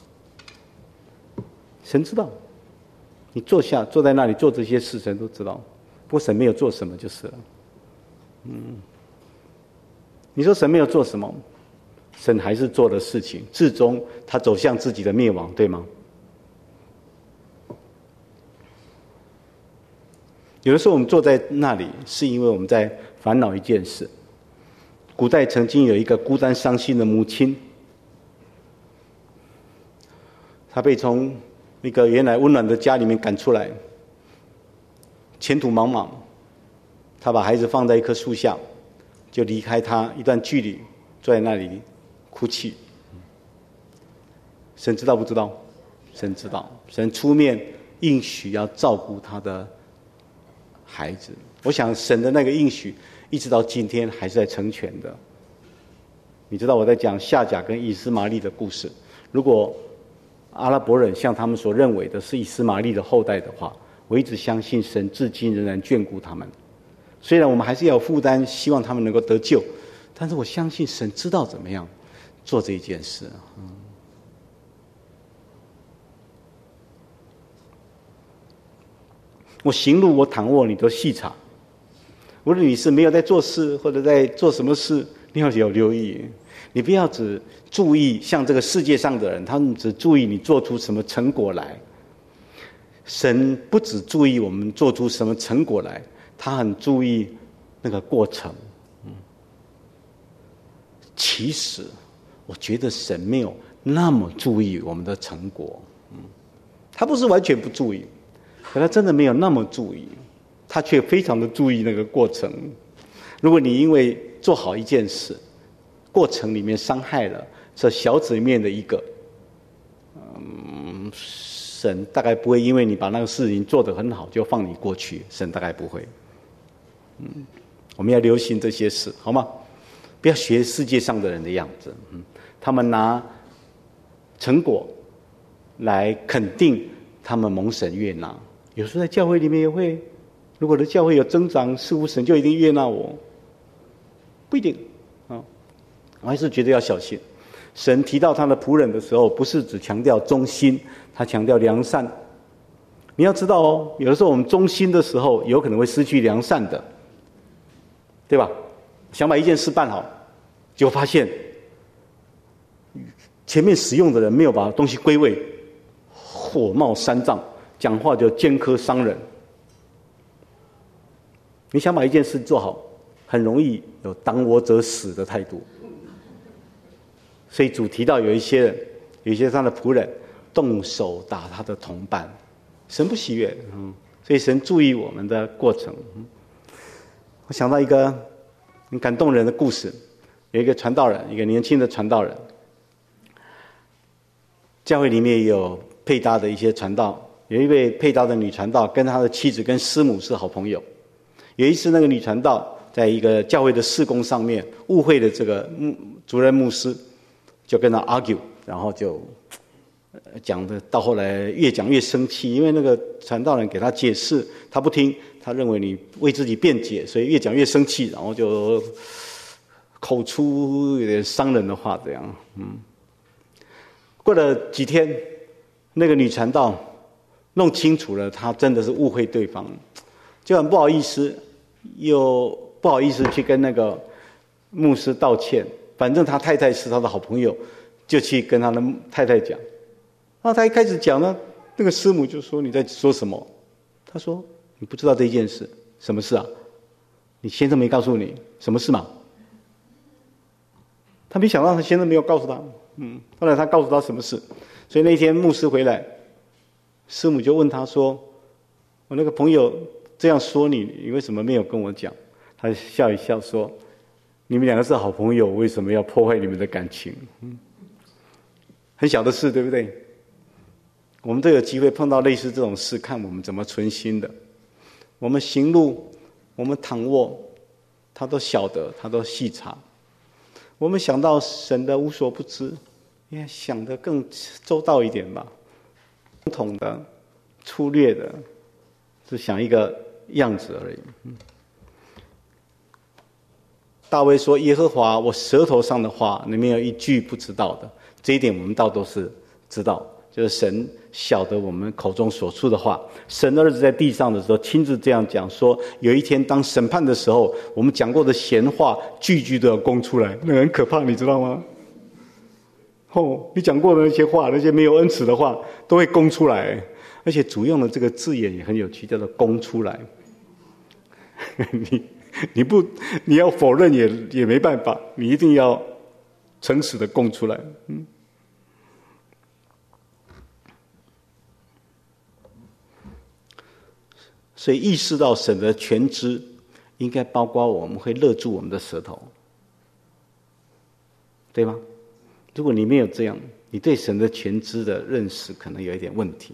神知道，你坐在那里做这些事，神都知道。不过神没有做什么就是了。你说神没有做什么，神还是做了事情，至终他走向自己的灭亡，对吗？有的时候我们坐在那里，是因为我们在烦恼一件事。古代曾经有一个孤单伤心的母亲，她被从一个原来温暖的家里面赶出来，前途茫茫。她把孩子放在一棵树下，就离开他一段距离，坐在那里哭泣。神知道不知道？神知道，神出面应许要照顾他的孩子。我想神的那个应许一直到今天还是在成全的。你知道我在讲夏甲跟以斯玛利的故事，如果阿拉伯人像他们所认为的是以斯玛利的后代的话，我一直相信神至今仍然眷顾他们。虽然我们还是要有负担，希望他们能够得救，但是我相信神知道怎么样做这一件事。我行路，我躺卧，你都细察。无论你是没有在做事，或者在做什么事，你要有留意。你不要只注意像这个世界上的人，他们只注意你做出什么成果来。神不只注意我们做出什么成果来，他很注意那个过程。其实我觉得神没有那么注意我们的成果。他不是完全不注意，可他真的没有那么注意，他却非常的注意那个过程。如果你因为做好一件事，过程里面伤害了这小子里面的一个，神大概不会因为你把那个事情做得很好就放你过去，神大概不会。我们要留心这些事，好吗？不要学世界上的人的样子。他们拿成果来肯定他们蒙神悦纳。有时候在教会里面也会，如果的教会有增长，似乎神就一定悦纳我，不一定啊。我还是觉得要小心。神提到他的仆人的时候，不是只强调忠心，他强调良善。你要知道哦，有的时候我们忠心的时候，有可能会失去良善的，对吧？想把一件事办好，结果发现前面使用的人没有把东西归位，火冒三丈，讲话就尖刻伤人。你想把一件事做好，很容易有当我者死的态度。所以主提到有一些人，有一些他的仆人动手打他的同伴，神不喜悦。所以神注意我们的过程。我想到一个很感动人的故事，有一个传道人，一个年轻的传道人，教会里面有配搭的一些传道，有一位配搭的女传道跟他的妻子跟师母是好朋友。有一次那个女传道在在一个教会的事工上面误会了这个主任牧师，就跟他 argue， 然后就讲的到后来越讲越生气，因为那个传道人给他解释，他不听，他认为你为自己辩解，所以越讲越生气，然后就口出有点伤人的话，这样。过了几天，那个女传道弄清楚了，她真的是误会对方，就很不好意思，又不好意思去跟那个牧师道歉。反正他太太是他的好朋友，就去跟他的太太讲。那他一开始讲呢，那个师母就说：“你在说什么？”他说：“你不知道这件事，什么事啊？你先生没告诉你什么事嘛？”他没想到他先生没有告诉他。后来他告诉他什么事，所以那天牧师回来，师母就问他说：“我那个朋友这样说你，你为什么没有跟我讲？”他笑一笑说：“你们两个是好朋友，为什么要破坏你们的感情？”很小的事，对不对？我们都有机会碰到类似这种事，看我们怎么存心的。我们行路，我们躺卧，他都晓得，他都细察。我们想到神的无所不知，也想得更周到一点吧。笼统的、粗略的，只想一个样子而已。大卫说：“耶和华，我舌头上的话，你没有一句不知道的。”这一点我们倒都是知道，就是神晓得我们口中所出的话。神的儿子在地上的时候，亲自这样讲说：有一天当审判的时候，我们讲过的闲话，句句都要供出来，那很可怕，你知道吗？你讲过的那些话，那些没有恩慈的话，都会供出来。而且主用的这个字眼也很有趣，叫做供出来。你要否认也没办法，你一定要诚实的供出来。所以意识到神的全知，应该包括我们会勒住我们的舌头，对吗？如果你没有这样，你对神的全知的认识可能有一点问题。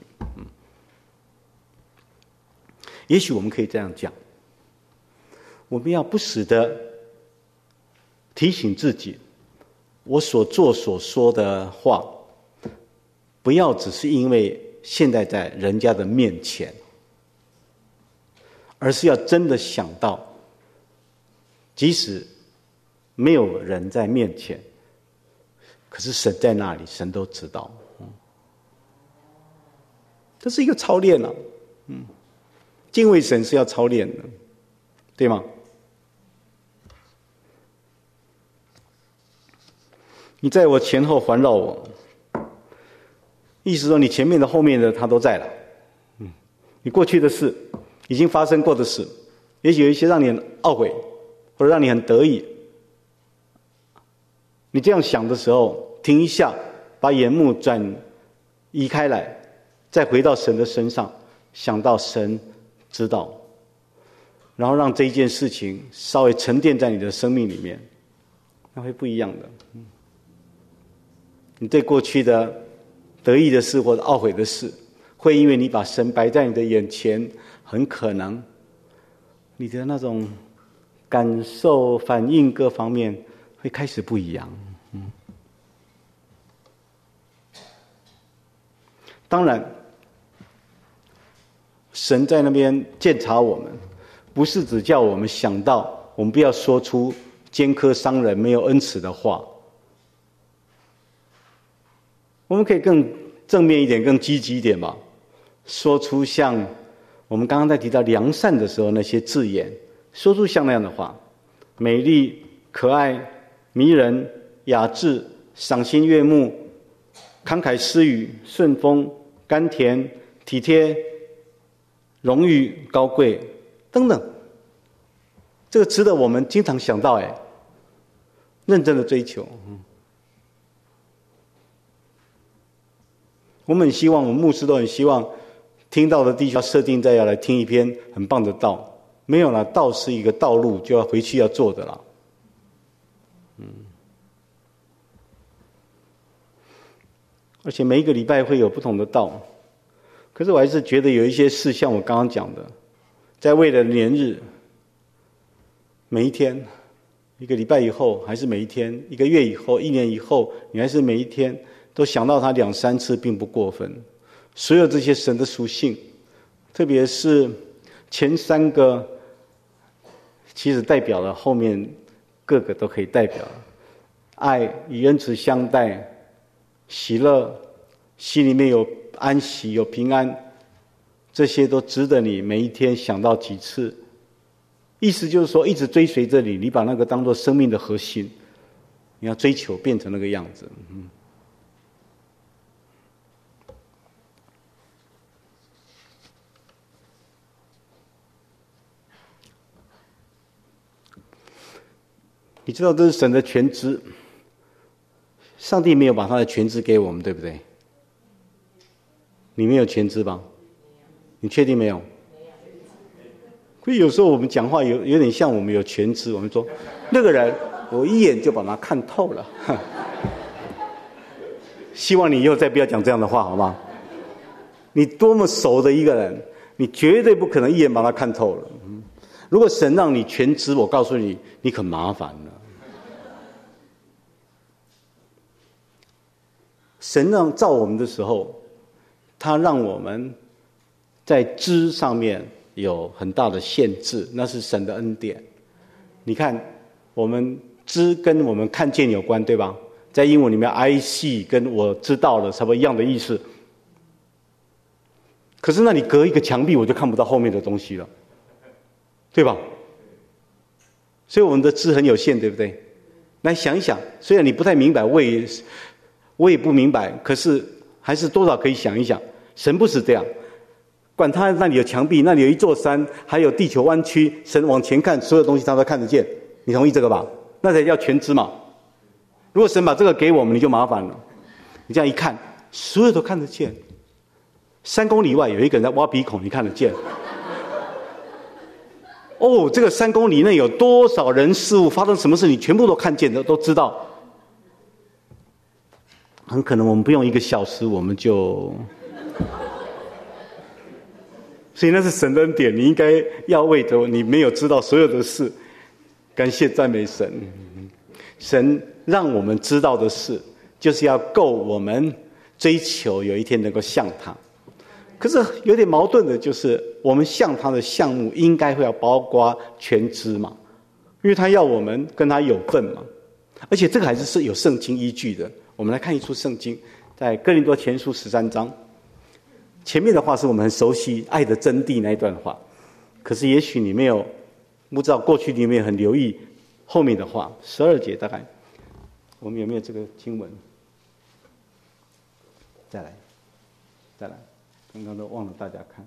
也许我们可以这样讲，我们要不时的提醒自己，我所做所说的话，不要只是因为现在在人家的面前，而是要真的想到，即使没有人在面前，可是神在那里，神都知道。这是一个操练啊。敬畏神是要操练的，对吗？你在我前后环绕我，意思说你前面的后面的他都在了。你过去的事，已经发生过的事，也许有一些让你很懊悔，或者让你很得意。你这样想的时候，停一下，把眼目转移开来，再回到神的身上，想到神知道，然后让这一件事情稍微沉淀在你的生命里面，那会不一样的。你对过去的得意的事或者懊悔的事，会因为你把神摆在你的眼前，很可能你的那种感受、反应各方面会开始不一样。当然，神在那边鉴察我们，不是只叫我们想到我们不要说出尖刻伤人、没有恩慈的话。我们可以更正面一点、更积极一点吧，说出像我们刚刚在提到良善的时候那些字眼，说出像那样的话：美丽、可爱、迷人、雅致、赏心悦目、慷慨施予、顺风、甘甜、体贴、荣誉、高贵等等。这个值得我们经常想到，认真的追求。我们很希望，我们牧师都很希望听到的弟兄设定在要来听一篇很棒的道，没有了，道是一个道路，就要回去要做的了。而且每一个礼拜会有不同的道，可是我还是觉得有一些事，像我刚刚讲的，在为了年日， 每一天，一个礼拜以后，还是每一天，一个月以后，一年以后，你还是每一天都想到他2-3次，并不过分。所有这些神的属性，特别是前3个，其实代表了后面各个都可以代表：爱与恩慈相待，喜乐，心里面有安息，有平安，这些都值得你每一天想到几次。意思就是说，一直追随着你，你把那个当作生命的核心，你要追求变成那个样子。你知道这是神的全知，上帝没有把他的全知给我们，对不对？你没有全知吧？你确定没有？所以有时候我们讲话有点像我们有全知，我们说那个人我一眼就把他看透了。希望你以后再不要讲这样的话，好吗？你多么熟的一个人，你绝对不可能一眼把他看透了。如果神让你全知，我告诉你，你可麻烦了。神让造我们的时候，他让我们在知上面有很大的限制，那是神的恩典。你看，我们知跟我们看见有关，对吧？在英文里面 I see 跟我知道了差不多一样的意思。可是那你隔一个墙壁，我就看不到后面的东西了，对吧？所以我们的知很有限，对不对？来想一想，虽然你不太明白，我也不明白，可是还是多少可以想一想。神不是这样，管他那里有墙壁，那里有一座山，还有地球弯曲，神往前看，所有东西他都看得见。你同意这个吧？那才叫全知嘛。如果神把这个给我们，你就麻烦了。你这样一看，所有都看得见。3公里外有一个人在挖鼻孔，你看得见。哦，这个3公里内有多少人事物发生什么事，你全部都看见的，都知道。很可能我们不用1个小时，我们就，所以那是神的恩典，你应该要为着你没有知道所有的事，感谢赞美神。神让我们知道的事，就是要够我们追求有一天能够像他。可是有点矛盾的就是，我们像他的项目应该会要包括全知嘛，因为他要我们跟他有份嘛，而且这个还是有圣经依据的。我们来看一处圣经，在哥林多前书13章，前面的话是我们很熟悉爱的真谛那一段话，可是也许你没有，不知道过去你没有很留意后面的话，12节大概，我们有没有这个经文？再来，刚刚都忘了大家看，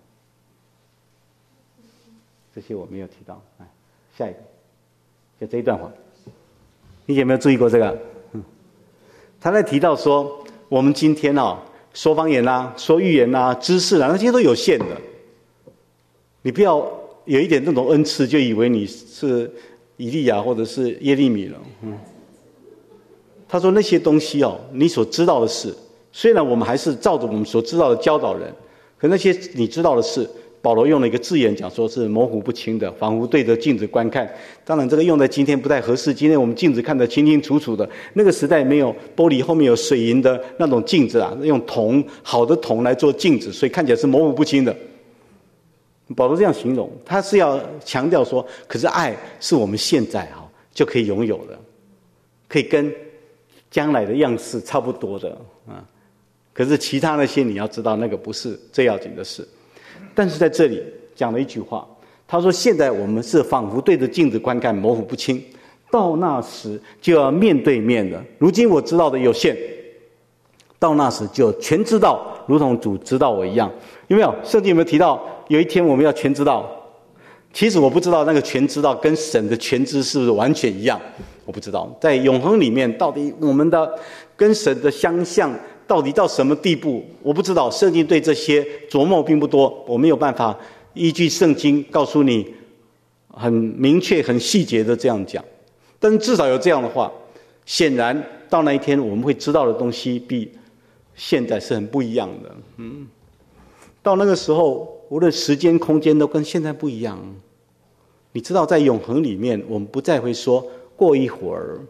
这些我没有提到。来，下一个，就这一段话，你有没有注意过这个？他在提到说，我们今天说方言啦、说预言啦、知识啦，那些都有限的。你不要有一点那种恩赐，就以为你是以利亚或者是耶利米了。他说那些东西你所知道的事，虽然我们还是照着我们所知道的教导人，可那些你知道的事，保罗用了一个字眼讲说是模糊不清的，仿佛对着镜子观看。当然这个用在今天不太合适，今天我们镜子看得清清楚楚的，那个时代没有玻璃后面有水银的那种镜子啊，用铜，好的铜来做镜子，所以看起来是模糊不清的。保罗这样形容，他是要强调说，可是爱是我们现在就可以拥有的，可以跟将来的样式差不多的啊。可是其他那些你要知道，那个不是最要紧的事。但是在这里讲了一句话，他说现在我们是仿佛对着镜子观看，模糊不清，到那时就要面对面了。如今我知道的有限，到那时就全知道，如同主知道我一样。有没有？圣经有没有提到有一天我们要全知道？其实我不知道那个全知道跟神的全知是不是完全一样，我不知道。在永恒里面，到底我们的跟神的相像到底到什么地步，我不知道。圣经对这些琢磨并不多，我没有办法依据圣经告诉你很明确很细节的这样讲。但是至少有这样的话，显然到那一天我们会知道的东西比现在是很不一样的。到那个时候，无论时间空间都跟现在不一样， 你知道在永恒里面，我们不再会说过一会儿，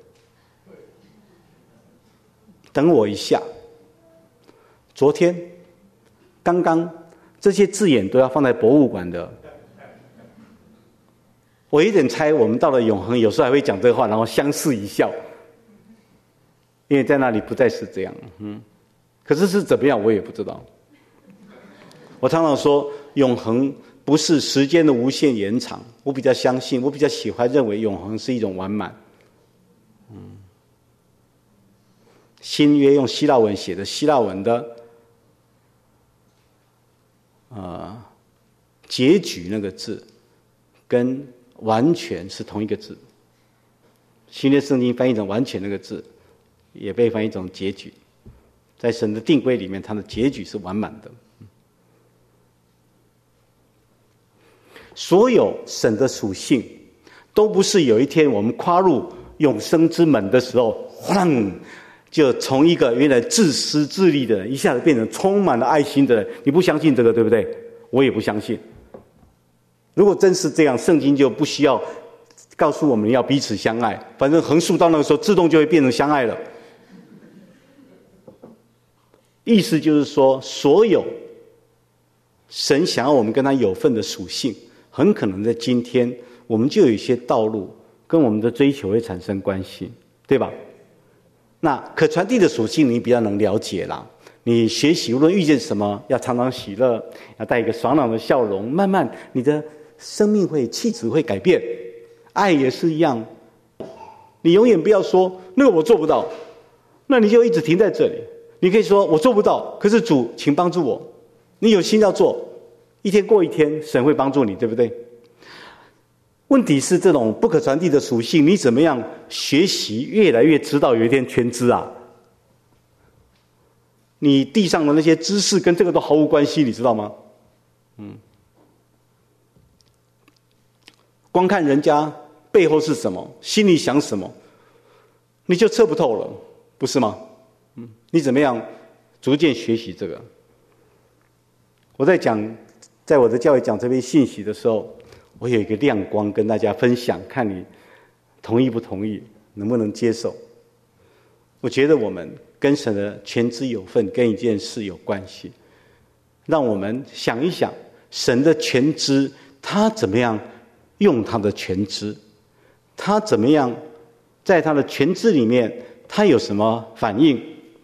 等我一下，昨天，刚刚，这些字眼都要放在博物馆的。我有点猜，我们到了永恒，有时候还会讲这个话，然后相视一笑，因为在那里不再是这样。可是是怎么样，我也不知道。我常常说，永恒不是时间的无限延长，我比较相信，我比较喜欢认为永恒是一种完满。新约用希腊文写的，希腊文的结局那个字，跟完全是同一个字。新约圣经翻译成完全那个字，也被翻译成结局。在神的定规里面，它的结局是完满的。所有神的属性，都不是有一天我们跨入永生之门的时候，轰，就从一个原来自私自利的人，一下子变成充满了爱心的人。你不相信这个，对不对？我也不相信。如果真是这样，圣经就不需要告诉我们要彼此相爱，反正横竖到那个时候，自动就会变成相爱了。意思就是说，所有神想要我们跟他有份的属性，很可能在今天我们就有一些道路跟我们的追求会产生关系，对吧？那可传递的属性你比较能了解啦。你学习无论遇见什么，要常常喜乐，要带一个爽朗的笑容，慢慢你的生命会气质会改变。爱也是一样，你永远不要说那个我做不到，那你就一直停在这里。你可以说我做不到，可是主请帮助我，你有心要做，一天过一天，神会帮助你，对不对？问题是这种不可传递的属性，你怎么样学习越来越知道，有一天全知啊？你地上的那些知识跟这个都毫无关系，你知道吗？光看人家背后是什么，心里想什么，你就测不透了，不是吗？你怎么样逐渐学习这个？我在我的教会讲这篇信息的时候，我有一个亮光跟大家分享，看你同意不同意，能不能接受。我觉得我们跟神的全知有份跟一件事有关系，让我们想一想神的全知，他怎么样用他的全知，他怎么样在他的全知里面他有什么反应。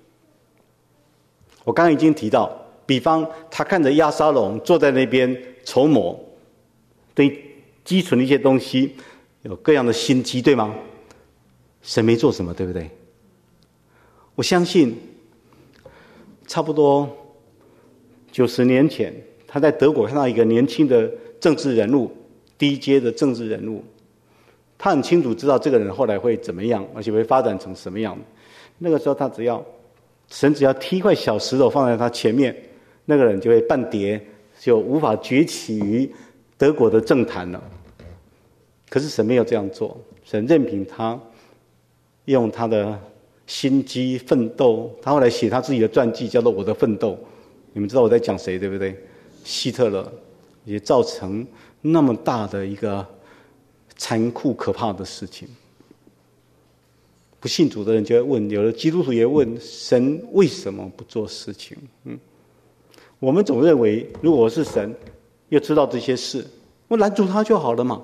我刚刚已经提到，比方他看着押沙龙坐在那边筹谋，对积存的一些东西有各样的心机，对吗？神没做什么，对不对？我相信差不多90年前，他在德国看到一个年轻的政治人物，低阶的政治人物，他很清楚知道这个人后来会怎么样，而且会发展成什么样。那个时候他神只要踢一块小石头放在他前面，那个人就会半跌，就无法崛起于德国的政坛了。可是神没有这样做，神任凭他用他的心机奋斗。他后来写他自己的传记叫做《我的奋斗》，你们知道我在讲谁，对不对？希特勒，也造成那么大的一个残酷可怕的事情。不信主的人就会问，有的基督徒也问，神为什么不做事情？我们总认为，如果我是神，又知道这些事，我拦住他就好了嘛。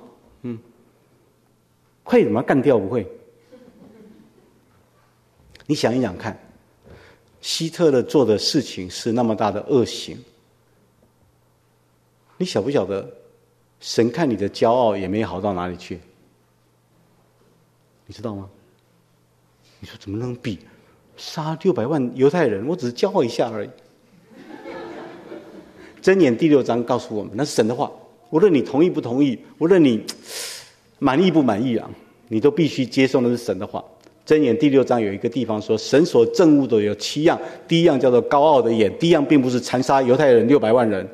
快点把他干掉，不会？你想一想看，希特勒做的事情是那么大的恶行，你晓不晓得，神看你的骄傲也没好到哪里去，你知道吗？你说怎么能比？杀600万犹太人，我只是骄傲一下而已。箴言第6章告诉我们，那是神的话，无论你同意不同意，无论你满意不满意啊，你都必须接受那是神的话。箴言第6章有一个地方说，神所憎恶的有7样，第一样叫做高傲的眼，第一样并不是残杀犹太人600万人，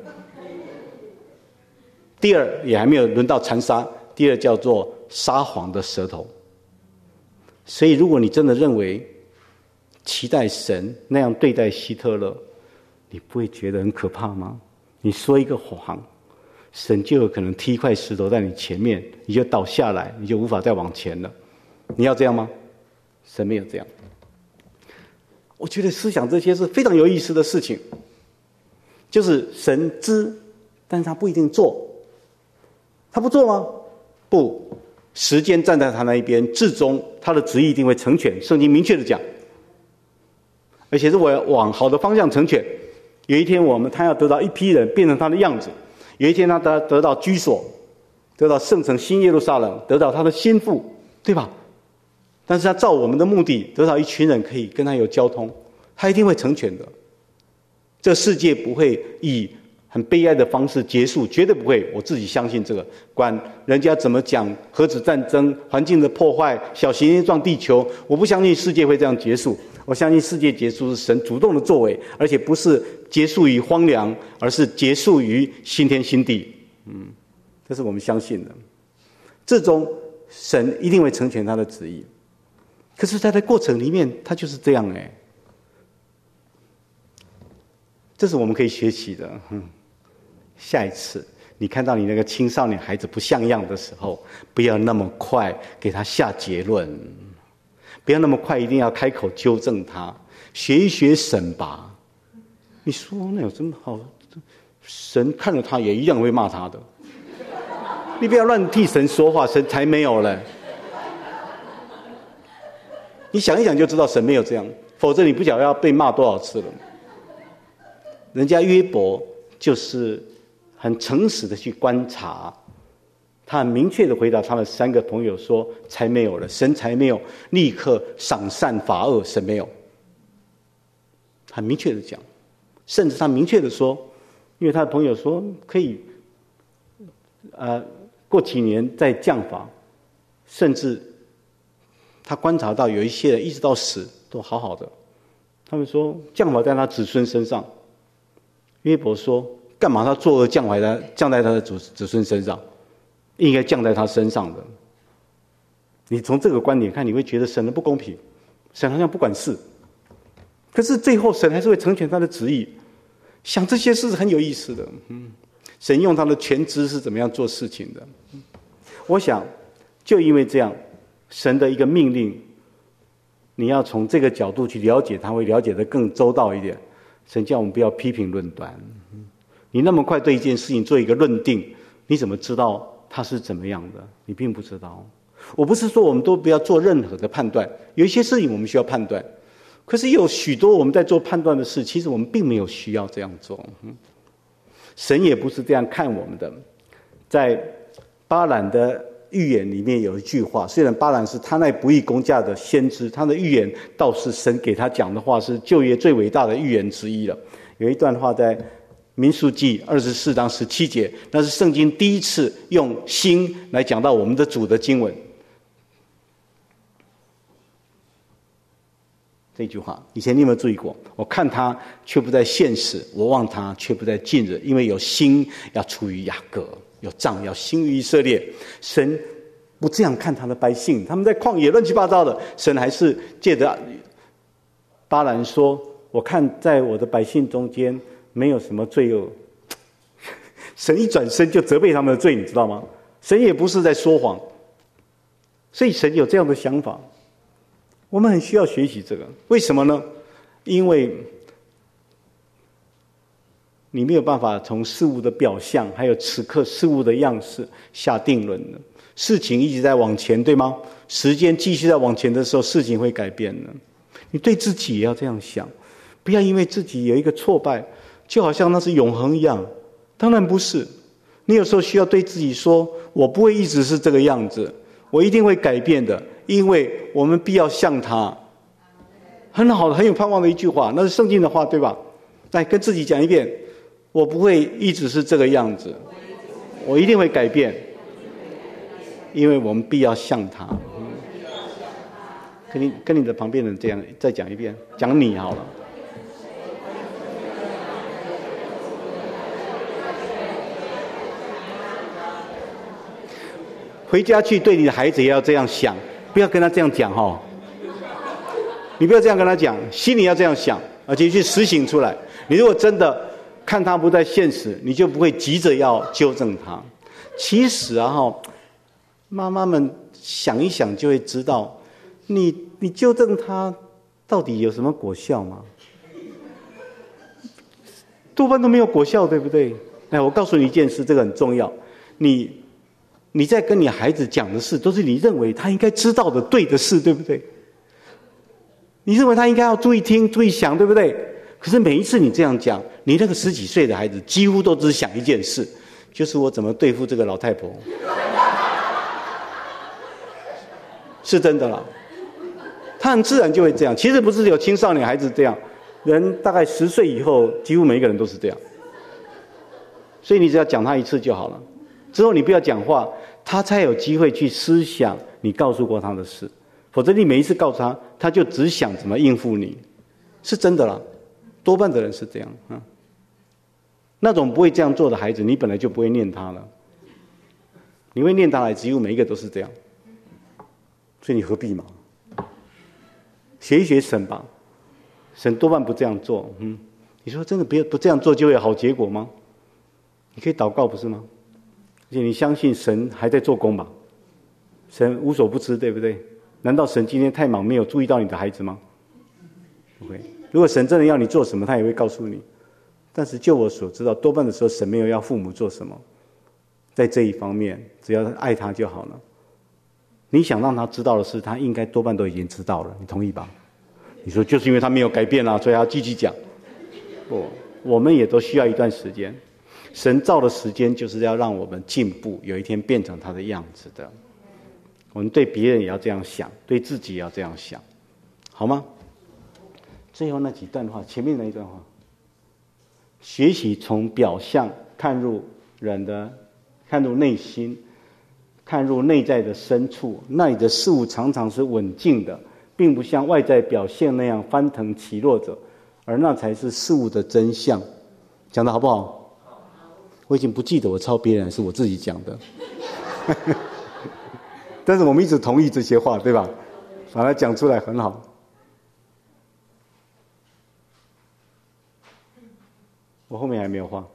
第二也还没有轮到残杀，第二叫做撒谎的舌头。所以如果你真的认为期待神那样对待希特勒，你不会觉得很可怕吗？你说一个谎， 神就有可能踢一块石头在你前面，你就倒下来，你就无法再往前了。你要这样吗？神没有这样。我觉得思想这些是非常有意思的事情，就是神知，但是他不一定做。他不做吗？不，时间站在他那一边，至终他的旨意一定会成全。圣经明确的讲，而且是我要往好的方向成全。有一天他要得到一批人变成他的样子，有一天他得到居所，得到圣城新耶路撒冷，得到他的心腹，对吧？但是他照我们的目的得到一群人可以跟他有交通，他一定会成全的。这世界不会以很悲哀的方式结束，绝对不会，我自己相信这个。管人家怎么讲核子战争、环境的破坏、小行星撞地球，我不相信世界会这样结束。我相信世界结束是神主动的作为，而且不是结束于荒凉，而是结束于新天新地。这是我们相信的。最终神一定会成全他的旨意。可是在这过程里面，他就是这样这是我们可以学习的。下一次你看到你那个青少年孩子不像样的时候，不要那么快给他下结论，不要那么快一定要开口纠正他，学一学神吧。你说那有什么好？神看了他也一样会骂他的。你不要乱替神说话，神才没有了。你想一想就知道神没有这样，否则你不晓得要被骂多少次了。人家约伯就是很诚实的去观察，他很明确的回答他的3个朋友说才没有了，神才没有立刻赏善罚恶，神没有。很明确的讲，甚至他明确的说，因为他的朋友说可以过几年再降罚，甚至他观察到有一些人一直到死都好好的，他们说降罚在他子孙身上。约伯说干嘛他作恶降在他的子孙身上，应该降在他身上的。你从这个观点看，你会觉得神的不公平，神好像不管事，可是最后神还是会成全他的旨意。想这些事是很有意思的。神用他的全知是怎么样做事情的。我想就因为这样，神的一个命令，你要从这个角度去了解，他会了解得更周到一点。神叫我们不要批评论断，你那么快对一件事情做一个论定，你怎么知道它是怎么样的？你并不知道。我不是说我们都不要做任何的判断，有一些事情我们需要判断，可是有许多我们在做判断的事，其实我们并没有需要这样做。神也不是这样看我们的。在巴兰的预言里面有一句话，虽然巴兰是他那不义工价的先知，他的预言倒是神给他讲的话是旧约最伟大的预言之一了。有一段话在民数记24章17节，那是圣经第一次用心来讲到我们的主的经文。这句话以前你有没有注意过？我看他却不在现时，我望他却不在近日，因为有心要出于雅各，有杖要兴于以色列。神不这样看他的百姓，他们在旷野乱七八糟的，神还是借着巴兰说，我看在我的百姓中间没有什么罪恶。神一转身就责备他们的罪，你知道吗？神也不是在说谎，所以神有这样的想法。我们很需要学习这个，为什么呢？因为你没有办法从事物的表象，还有此刻事物的样式下定论的。事情一直在往前，对吗？时间继续在往前的时候，事情会改变的。你对自己也要这样想，不要因为自己有一个挫败，就好像那是永恒一样。当然不是，你有时候需要对自己说，我不会一直是这个样子，我一定会改变的。因为我们必要像他。很好的，很有盼望的一句话，那是圣经的话，对吧？来跟自己讲一遍，我不会一直是这个样子，我一定会改变，因为我们必要像他。跟你的旁边人这样再讲一遍，讲你好了。回家去对你的孩子也要这样想，不要跟他这样讲哈。你不要这样跟他讲，心里要这样想，而且去实行出来。你如果真的看他不再现实，你就不会急着要纠正他。其实啊，妈妈们想一想就会知道，你纠正他到底有什么果效吗？多半都没有果效，对不对？哎，我告诉你一件事，这个很重要。你在跟你孩子讲的事，都是你认为他应该知道的对的事，对不对？你认为他应该要注意听、注意想，对不对？可是每一次你这样讲，你那个10几岁的孩子几乎都只想一件事，就是我怎么对付这个老太婆。是真的啦，他很自然就会这样。其实不是有青少年孩子这样，人大概10岁以后，几乎每一个人都是这样。所以你只要讲他一次就好了，之后你不要讲话，他才有机会去思想你告诉过他的事。否则你每一次告诉他，他就只想怎么应付你，是真的啦。多半的人是这样啊。那种不会这样做的孩子，你本来就不会念他了。你会念他来，几乎每一个都是这样。所以你何必嘛？学一学神吧，神多半不这样做。你说真的不这样做就会有好结果吗？你可以祷告不是吗？而且你相信神还在做工吧？神无所不知，对不对？难道神今天太忙没有注意到你的孩子吗？不会。如果神真的要你做什么，他也会告诉你。但是就我所知道，多半的时候神没有要父母做什么，在这一方面只要爱他就好了。你想让他知道的事，他应该多半都已经知道了，你同意吧？你说就是因为他没有改变所以要继续讲。不，我们也都需要一段时间。神造的时间就是要让我们进步，有一天变成他的样子的。我们对别人也要这样想，对自己也要这样想，好吗？最后那几段话，前面那一段话，学习从表象看入内心，看入内在的深处，那里的事物常常是稳静的，并不像外在表现那样翻腾起落着，而那才是事物的真相。讲得好不好？我已经不记得我抄别人是我自己讲的。但是我们一直同意这些话，对吧？把它讲出来很好。我后面还没有画。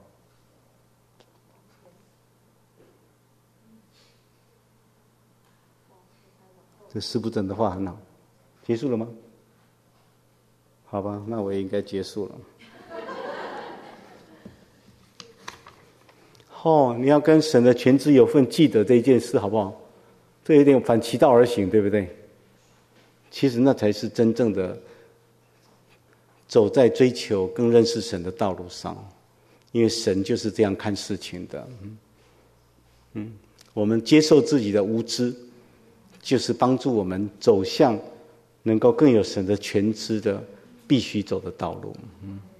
这四不整的话很好。结束了吗？好吧，那我也应该结束了。你要跟神的全知有份，记得这一件事，好不好？这有点反其道而行，对不对？其实那才是真正的走在追求更认识神的道路上，因为神就是这样看事情的。我们接受自己的无知，就是帮助我们走向能够更有神的全知的必须走的道路。